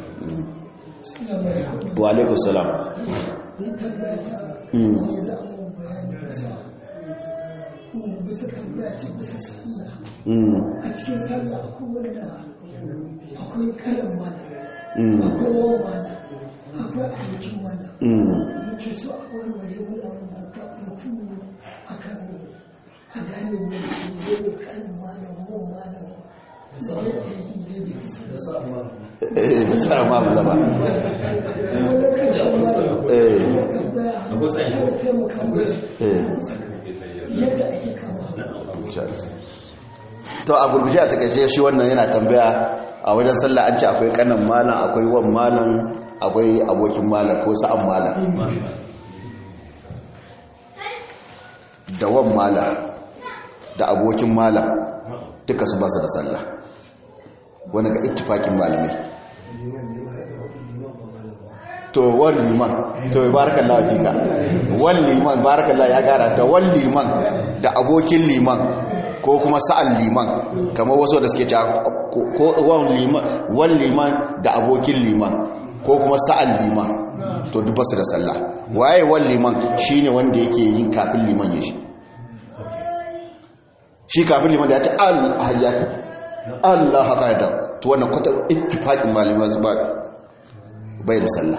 wa alaikum salam a cikin sallah akwai kalan mana akwai wawan mana akwai abokin mana muke so a warware wani mutum a kan a gane wani ne kalan mana wawan mana zaune da yi da sa ma mu zama yadda ake kama to a gurguje a takaice shi wannan yana tambaya a wajen sallah an ce akwai kanan malam akwai wan malam akwai abokin malam ko sa'an malam da wan malam da abokin malam duka su basu da sallah wani ga ittifakin malamai to wal liman to barakallahu fika wal liman barakallahu ya gara da wal liman da abokin liman ko kuma sa'an liman kamar wasu da suke cewa ko wal liman da abokin liman ko kuma sa'an liman to duk basu da sallah waye wal liman shine wanda yake yin kafin liman ya shi kafin liman da ya ce Allah haka da to wannan kwata ittifaqin malamai ba bai da sallah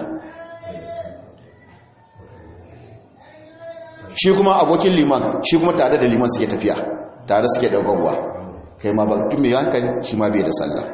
shi kuma abokin liman shi kuma tare da liman suke tafiya tare suke daukarwa kai ma ba tun mai hankali shi ma bai da sallah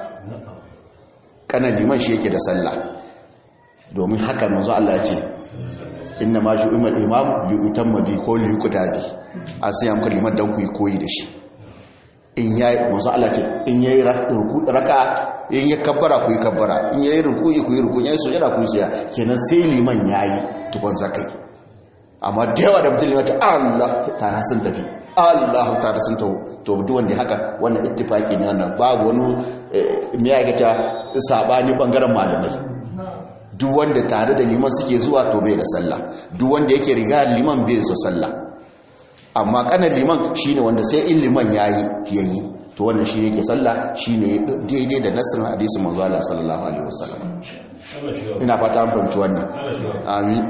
kanan liman shi yake da sallah domin haka manzo Allah ya ce inna ma ju'ima al-imam li yutamma bi ko li yuqda bi an sai amka liman dan ku yi koyi da shi in yayi manzo Allah ce in yayi raka in ya kabbara ku yi kabbara in yayi ruku'i ku yi ruku'i yayi sujada ku yi sujada kenan sai liman yayi tukun zakai amma da yawa da mutum ya ce Allah tare sun tafi Allah tare sun tafi to duk wanda haka wannan ittifaki ne wannan babu wani me ya ga ta sabani bangaren malamai duk wanda tare da liman suke zuwa to bai da sallah duk wanda yake riga liman bai da sallah amma kanan liman shine wanda sai in liman yayi to wannan shine yake sallah shine daidai da nasrin hadisin manzo Allah sallallahu alaihi wasallam ina fata an fahimci wannan amin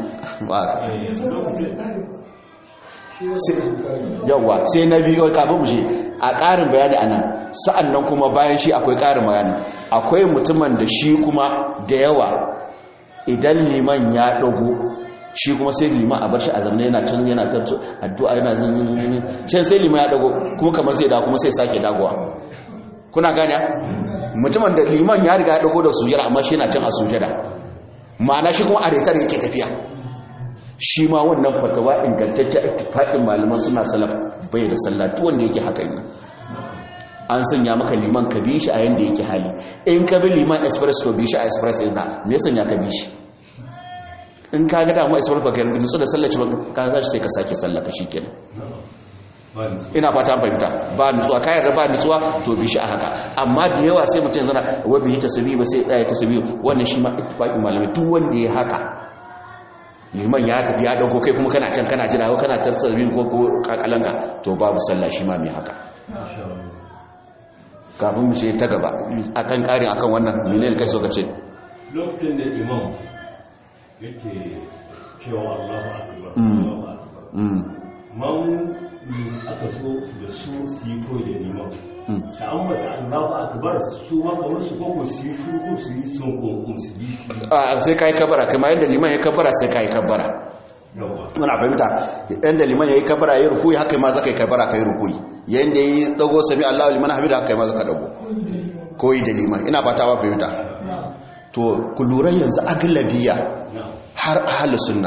yawa sai na biyo kafin mu je a ƙarin bayani anan sa'annan kuma bayan shi akwai ƙarin magana akwai mutumin da shi kuma da yawa idan liman ya dago shi kuma sai liman a bar shi a zamne yana can yana tattu addu'a yana can sai liman ya dago kuma kamar sai da kuma sai sake dagowa kuna gane mutumin da liman ya riga ya dago da sujada amma shi yana can a sujada ma'ana shi kuma a retar yake tafiya shi ma wannan fatawa ingantacce ittifaqin malaman suna salaf bai da sallatu wanda yake haka ina an sanya maka liman ka bi shi a yanda yake hali in ka bi liman express to bi shi a express ina me yasa ya ka bi shi in ka ga damu express ba ka nutsu da sallaci ba ka ga sai ka sake sallaka shikenan ina fata fahimta ba nutsuwa ka yarda ba nutsuwa to bi shi a haka amma da yawa sai mutum zana wa bi tasbih ba sai tsaya tasbih wannan shi ma ittifaqin malamai duk wanda ya haka liman ya tafi ya dauko kai kuma kana can kana jira ko kana tasbih ko kakalanga to babu sallah shi ma mai haka kafin mu ce ta gaba akan karin akan wannan menene kai so ka ce lokacin da imam yake cewa Allahu akbar Allahu akbar man aka so da su yi koyi da liman sha'an bata Allahu akbar su maka wasu koko su yi shuru su yi sun kokun su yi sai kai kabara kuma yadda liman ya kabara sai kai kabara muna fahimta yadda liman ya yi kabara ya yi rukuyi haka ma zaka yi kabara ka yi rukuyi yadda ya yi dago sami Allahu liman hamida haka ma zaka dago koyi da liman ina fata ba fahimta to ku lura yanzu aglabiya har ahli sunna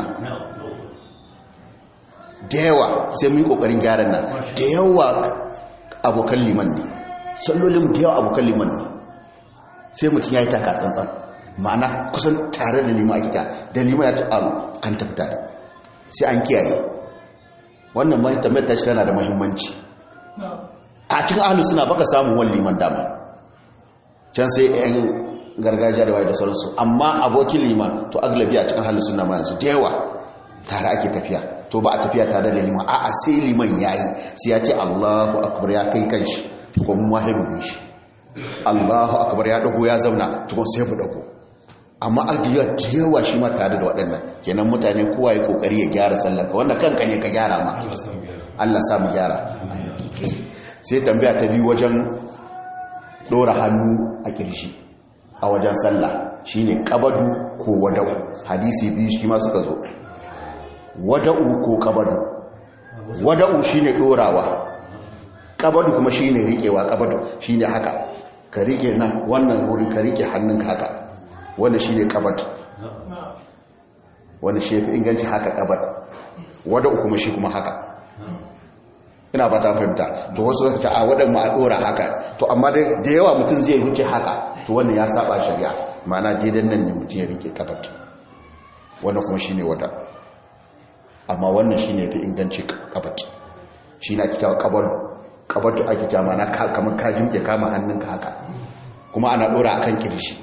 da yawa sai mun yi kokarin gyaran nan da yawa abokan liman ne sallolin da yawa abokan liman ne sai mutum ya yi taka tsantsan ma'ana kusan tare da liman ake da liman ya ci an tafi tare sai an kiyaye wannan mai tambayar ta ci tana da muhimmanci a cikin ahlus suna baka samu wani liman dama can sai yan gargajiya da waye da sauransu amma abokin liman to aglabi a cikin ahlus suna ma yanzu da yawa tare ake tafiya to ba a tafiya tare da liman a'a sai liman yayi sai ya ce Allahu akbar ya kai kanshi to kuma muhammadu shi Allahu akbar ya dago ya zauna to sai mu dago amma algiya da yawa shi ma tare da waɗannan kenan mutane kowa ya kokari ya gyara sallar ka wannan kanka ne ka gyara ma Allah sa mu gyara sai tambaya ta biyu wajen dora hannu a kirshi a wajen sallah shine qabadu ko wada'u hadisi biyu shi ma suka zo wada'u ko qabadu wada'u shine dorawa qabadu kuma shine rikewa qabadu shine haka ka rike nan wannan wurin ka rike hannunka haka wannan shine qabad wannan shi yafi inganci haka qabad wada'u kuma shi kuma haka ina ba ta fahimta to wasu zaka ta a wadan ma a dora haka to amma da yawa mutum zai rike haka to wannan ya saba shari'a ma'ana daidan nan ne mutum ya rike qabad wannan kuma shine wada amma wannan shine yafi inganci qabad shi na kitawa qabad ake ta mana kamar ka jinke kama hannunka haka kuma ana dora akan kirshi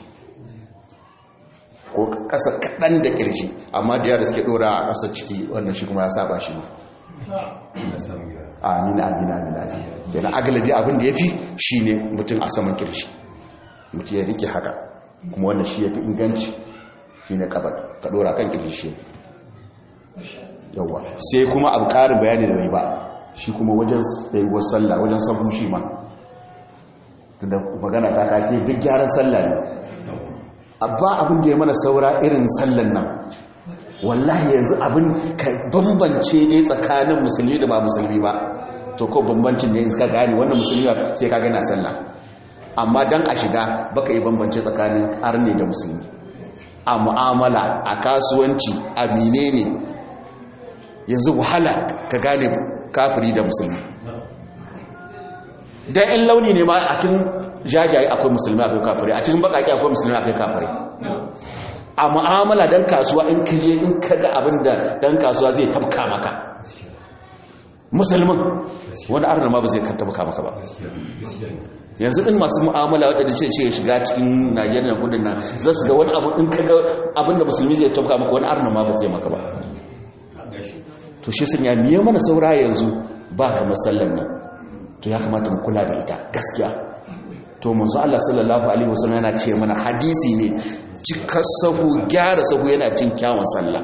ko kasa kadan da kirshi amma da yara suke dora a kasa ciki wannan shi kuma ya saba shi ne amina yana agalabi abin da ya fi shi ne mutum a saman kirshi mutum ya rike haka kuma wannan shi ya fi inganci shi ne kabar ka dora kan kirshi yawa sai kuma abu karin bayani da bai ba shi kuma wajen tsayuwar sallah wajen sabu shi ma da magana ta kake duk gyaran sallah ne abba abin da ya mana saura irin sallan nan wallahi yanzu abin ka bambance ne tsakanin musulmi da ba musulmi ba to ko bambancin ne ka gane wannan musulmi sai ka gana sallah amma dan a shiga baka yi bambance tsakanin arne da musulmi a mu'amala a kasuwanci a menene yanzu wahala ka gane kafiri da musulmi dan in launi ne ma a cikin jajaye akwai musulmi akwai kafiri a cikin bakaki akwai musulmi akwai kafiri a mu'amala dan kasuwa in kaje in kaga abinda dan kasuwa zai tabka maka musulmin wani arna ma ba zai tabka maka ba yanzu in masu mu'amala wadanda ce shiga cikin Najeriya kudin nan za su ga wani abu in kaga abinda musulmi zai tabka maka wani arna ma ba zai maka ba to shi sun ya miye mana saura yanzu ba kamar sallan nan to ya kamata mu kula da ita gaskiya to manzo Allah sallallahu alaihi wasallam yana ce mana hadisi ne cikar sahu gyara sahu yana cin kyawun sallah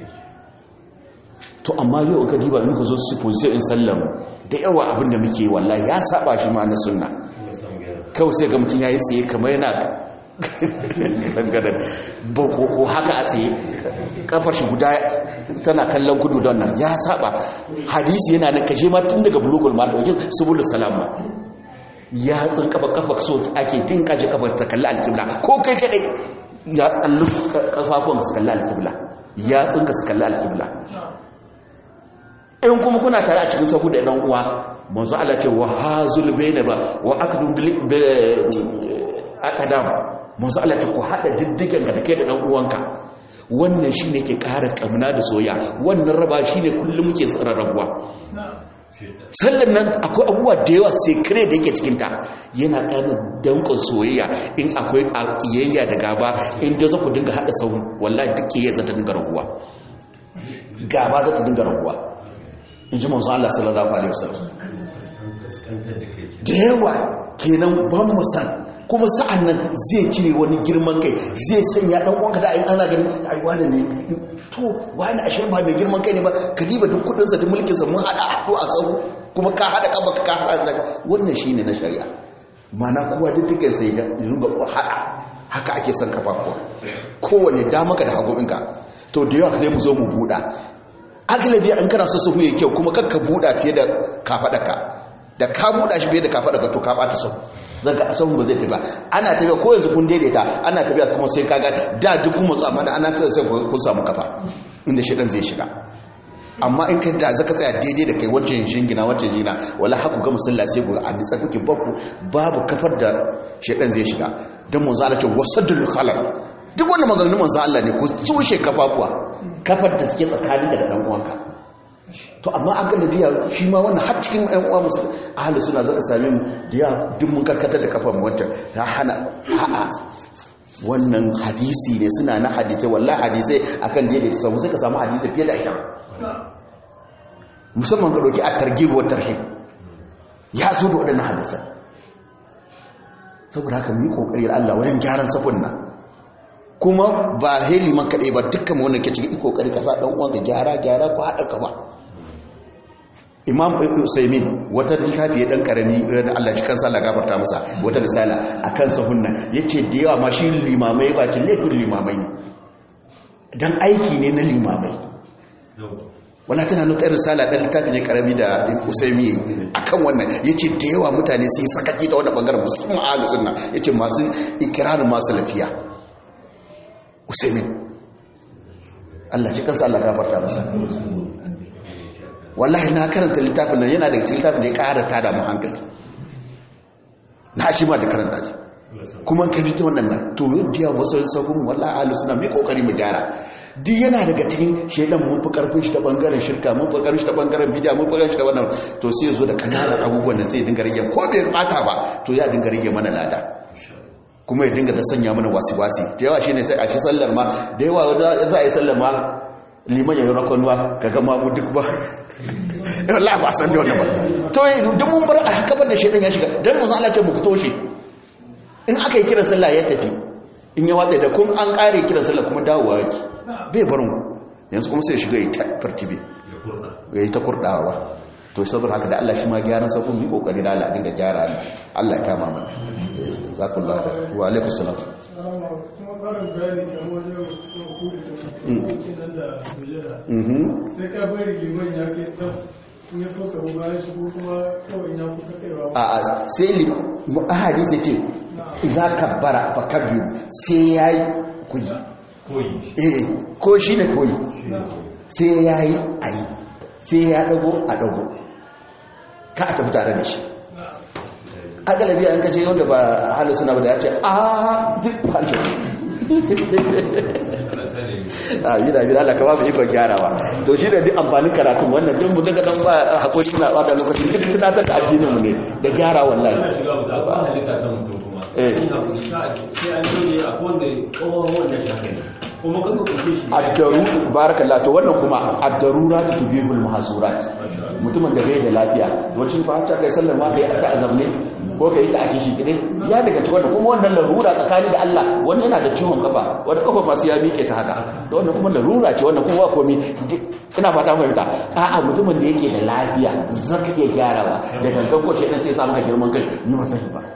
to amma yau ka diba in ka zo su position in sallan da yawa abin da muke wallahi ya saba shi ma na sunna kawai sai ga mutum ya yi tsaye kamar yana gangadan ko haka a tsaye kafar shi guda tana kallon kudu don nan ya saba hadisi yana nan kashe ma tun daga bulugul ma dauke subulus salama ya tsin kafa so ake din kaje kafa ta kalli alqibla ko kai kadai ya tsallu kafafun su kalli alqibla ya tsinka su kalli alqibla in kuma kuna tare a cikin sahu da dan uwa manzo Allah ce wa hazul bayna ba wa akdum bil akadam manzo Allah ce ku hada diddigen ka da kai da dan uwanka wannan shine ke ƙara kamna da soyayya wannan raba shine kullum muke tsararrabuwa sallan nan akwai abubuwa da yawa secret da yake cikin ta yana ƙara dankon soyayya in akwai kiyayya da gaba in da za ku dinga hada sahu wallahi duk kiyayya za ta dinga rabuwa gaba za ta dinga rabuwa in ji manzo Allah sallallahu alaihi wasallam da yawa kenan ban mu san kuma sa'an nan zai cire wani girman kai zai sanya dan uwanka da ayin ana ganin ai wani ne to wani ashe ba mai girman kai ne ba ka diba duk kudin sa da mulkin sa mun hada to a tsaro kuma ka hada kaba ka hada wannan shine na shari'a mana kowa dukkan sai ya dinga hada haka ake son kafa kowane dama ka da hagunka to da yawa sai mu zo mu buda agalabi an kana so su huye kyau kuma kakka buda fiye da kafadarka da ka buda shi fiye da kafadarka to ka bata sau zanga a sabon ba zai tafiya ana tafiya ko yanzu kun daidaita ana tafiya kuma sai kaga da duk kuma matsu amma da ana tafiya sai kun samu kafa inda shedan zai shiga amma in kai da zaka tsaya daidai da kai wancan jingina wala haku ga musalla sai ku a nitsa kuke babu kafar da shedan zai shiga dan manzo Allah ce wasaddul khalal duk wannan maganganun manzo Allah ne ku tushe kafafuwa kafar da suke tsakanin da dan uwanka to amma an gane biya shi ma wannan har cikin ɗan uwa musu ahli suna zaka same mu da ya duk mun karkatar da kafar mu wancan ya hana a'a wannan hadisi ne suna na hadisi wallahi hadisi akan da yake samu sai ka samu hadisi fiye da 20 musamman ka doki at-targhib wa tarhib ya zo da wadannan hadisan saboda haka mu yi kokari Allah wajen gyaran safun nan kuma ba heli man kaɗai ba dukkan wanda ke cikin kokari ka sa ɗan uwan ka gyara ku haɗa ka ba imam usaimin wata littafi ya ɗan ƙarami na Allah cikin sallah gafarta masa wata risala a kan sahunna ya ce da yawa ma shi limamai ba ce laifin limamai don aiki ne na limamai wala tana nuna ɗan risala ɗan littafi ne ƙarami da usaimi a kan wannan ya ce da yawa mutane sun yi sakaki ta wani ɓangaren musamman a sunna ya ce masu ikirarin masu lafiya usaimin Allah ci kansa Allah gafarta masa wallahi na karanta littafin nan yana da littafin da ya ƙara tada mu hankali na shi ma da karanta shi kuma ka fito wannan nan to biya wasu sabon wallahi ahlus sunna mai kokari mu gyara duk yana daga cikin shedan mun fi karfin shi ta bangaren shirka mun fi karfin shi ta bangaren bid'a mun fi karfin shi ta wannan to sai yazo da kananan abubuwan da zai dinga rage ko bai bata ba to ya dinga rage mana lada kuma ya dinga ta sanya mana wasi-wasi da yawa shi ne sai a shi sallar ma da yawa za a yi sallar ma liman ya yi rakonwa ka gama mu duk ba Allah ba san da wannan ba to duk mun bar a kafar da shedan ya shiga dan mun Allah ce mu fito shi in aka yi kiran sallah ya tafi in ya watsa da kun an kare kiran sallah kuma dawowa yake bai barin yanzu kuma sai ya shiga ya ta fartibe ya yi ta kurdawa to saboda haka da Allah shi ma gyaran sa kun yi kokari da Allah dinga gyara Allah ya kama mana zakullahu khair wa alaikum salam sai ka bari liman ya ke tsaf in ya so ka bayan shi ko kuma kawai ya kusa kaiwa a sai liman hadisi ce idza kabbara fa kabbiru sai yayi koyi ko shine koyi sai yayi ayi sai ya dago a dago ka a tafi tare da shi a galabi an kace wanda ba halin suna ba da ya ce a duk halin a yi da Allah ka ba mu ikon gyarawa to shi da duk amfanin karatun wannan duk mu daga dan ba hakuri na bada lokacin duk tunatar da addinin mu ne da gyara wallahi addaru barakallahu to wannan kuma addarurat tubihul mahzurat mutumin da bai da lafiya wacin fa ta kai sallar ma kai aka azamne ko kai ta ake shi kide ya daga cikin wannan kuma wannan larura tsakani da Allah wannan yana da ciwon kafa wanda kafa masu ya mike ta haka to wannan kuma larura ce wannan kuma komai ina fata mu fahimta a'a mutumin da yake da lafiya zaka iya gyarawa da gangan ko shedan sai ya samu ka girman kai ni ba sani ba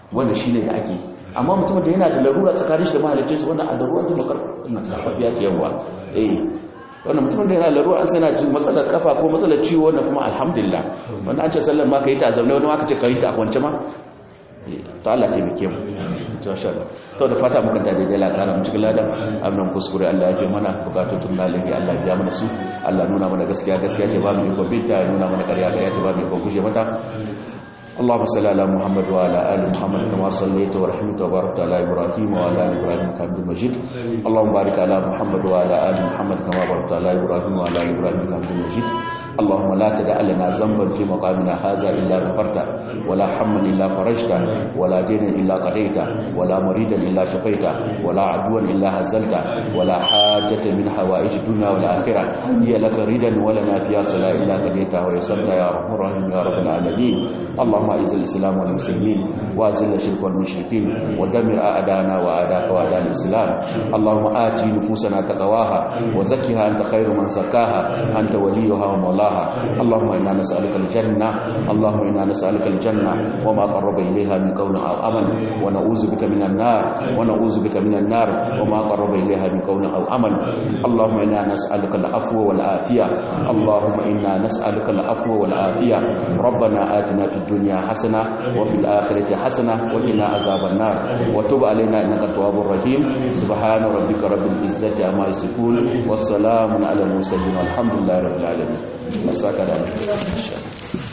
wanda shine da ake amma mutum da yana da larura tsakanin shi da mahalicin su wannan a larura da makar na fafiya ke yawa wannan mutum da yana da larura an sana jin matsalar kafa ko matsalar ciwo wannan kuma alhamdulillah wannan an ce sallar ma ka yi ta zaune wani ma ka ce ka yi ta a kwance ma to Allah taimake mu to insha Allah to da fata muka tare da lakana mu cikin ladan amnan kuskure Allah ya ji mana bukatun lalahi Allah ya biya mana su Allah nuna mana gaskiya gaskiya ce ba mu iko binta nuna mana ƙarya ƙarya ce ba mu iko guje mata اللهم صل على محمد وعلى ال محمد كما صليت ورحمت وباركت على ابراهيم وعلى ال ابراهيم انك حميد مجيد اللهم بارك على محمد وعلى ال محمد كما باركت على ابراهيم وعلى ال ابراهيم انك حميد مجيد اللهم لا تدع لنا ذنبا في مقامنا هذا الا غفرته ولا حما الا فرجته ولا دينا الا قضيته ولا مريدا الا شفيته ولا عدوا الا هزلته ولا حاجه من حوائج الدنيا والاخره هي لك ردا ولنا فيها صلاه الا قضيتها ويسرتها يا رب الرحيم يا رب العالمين اللهم اعز الاسلام والمسلمين واذل الشرك والمشركين ودمر اعداءنا واعداءك واعداء الاسلام اللهم آت نفوسنا تقواها وزكها انت خير من زكاها انت وليها ومولاها اللهم انا نسالك الجنه اللهم انا نسالك الجنه وما قرب اليها من قول او عمل ونعوذ بك من النار وما قرب اليها من قول او عمل اللهم انا نسالك العفو والعافيه اللهم انا نسالك العفو والعافيه ربنا آتنا في الدنيا حسنة وفي الآخرة حسنة وقنا عذاب النار وتب علينا إنك التواب الرحيم سبحان ربك رب العزة عما يصفون والسلام على المرسلين والحمد لله رب العالمين.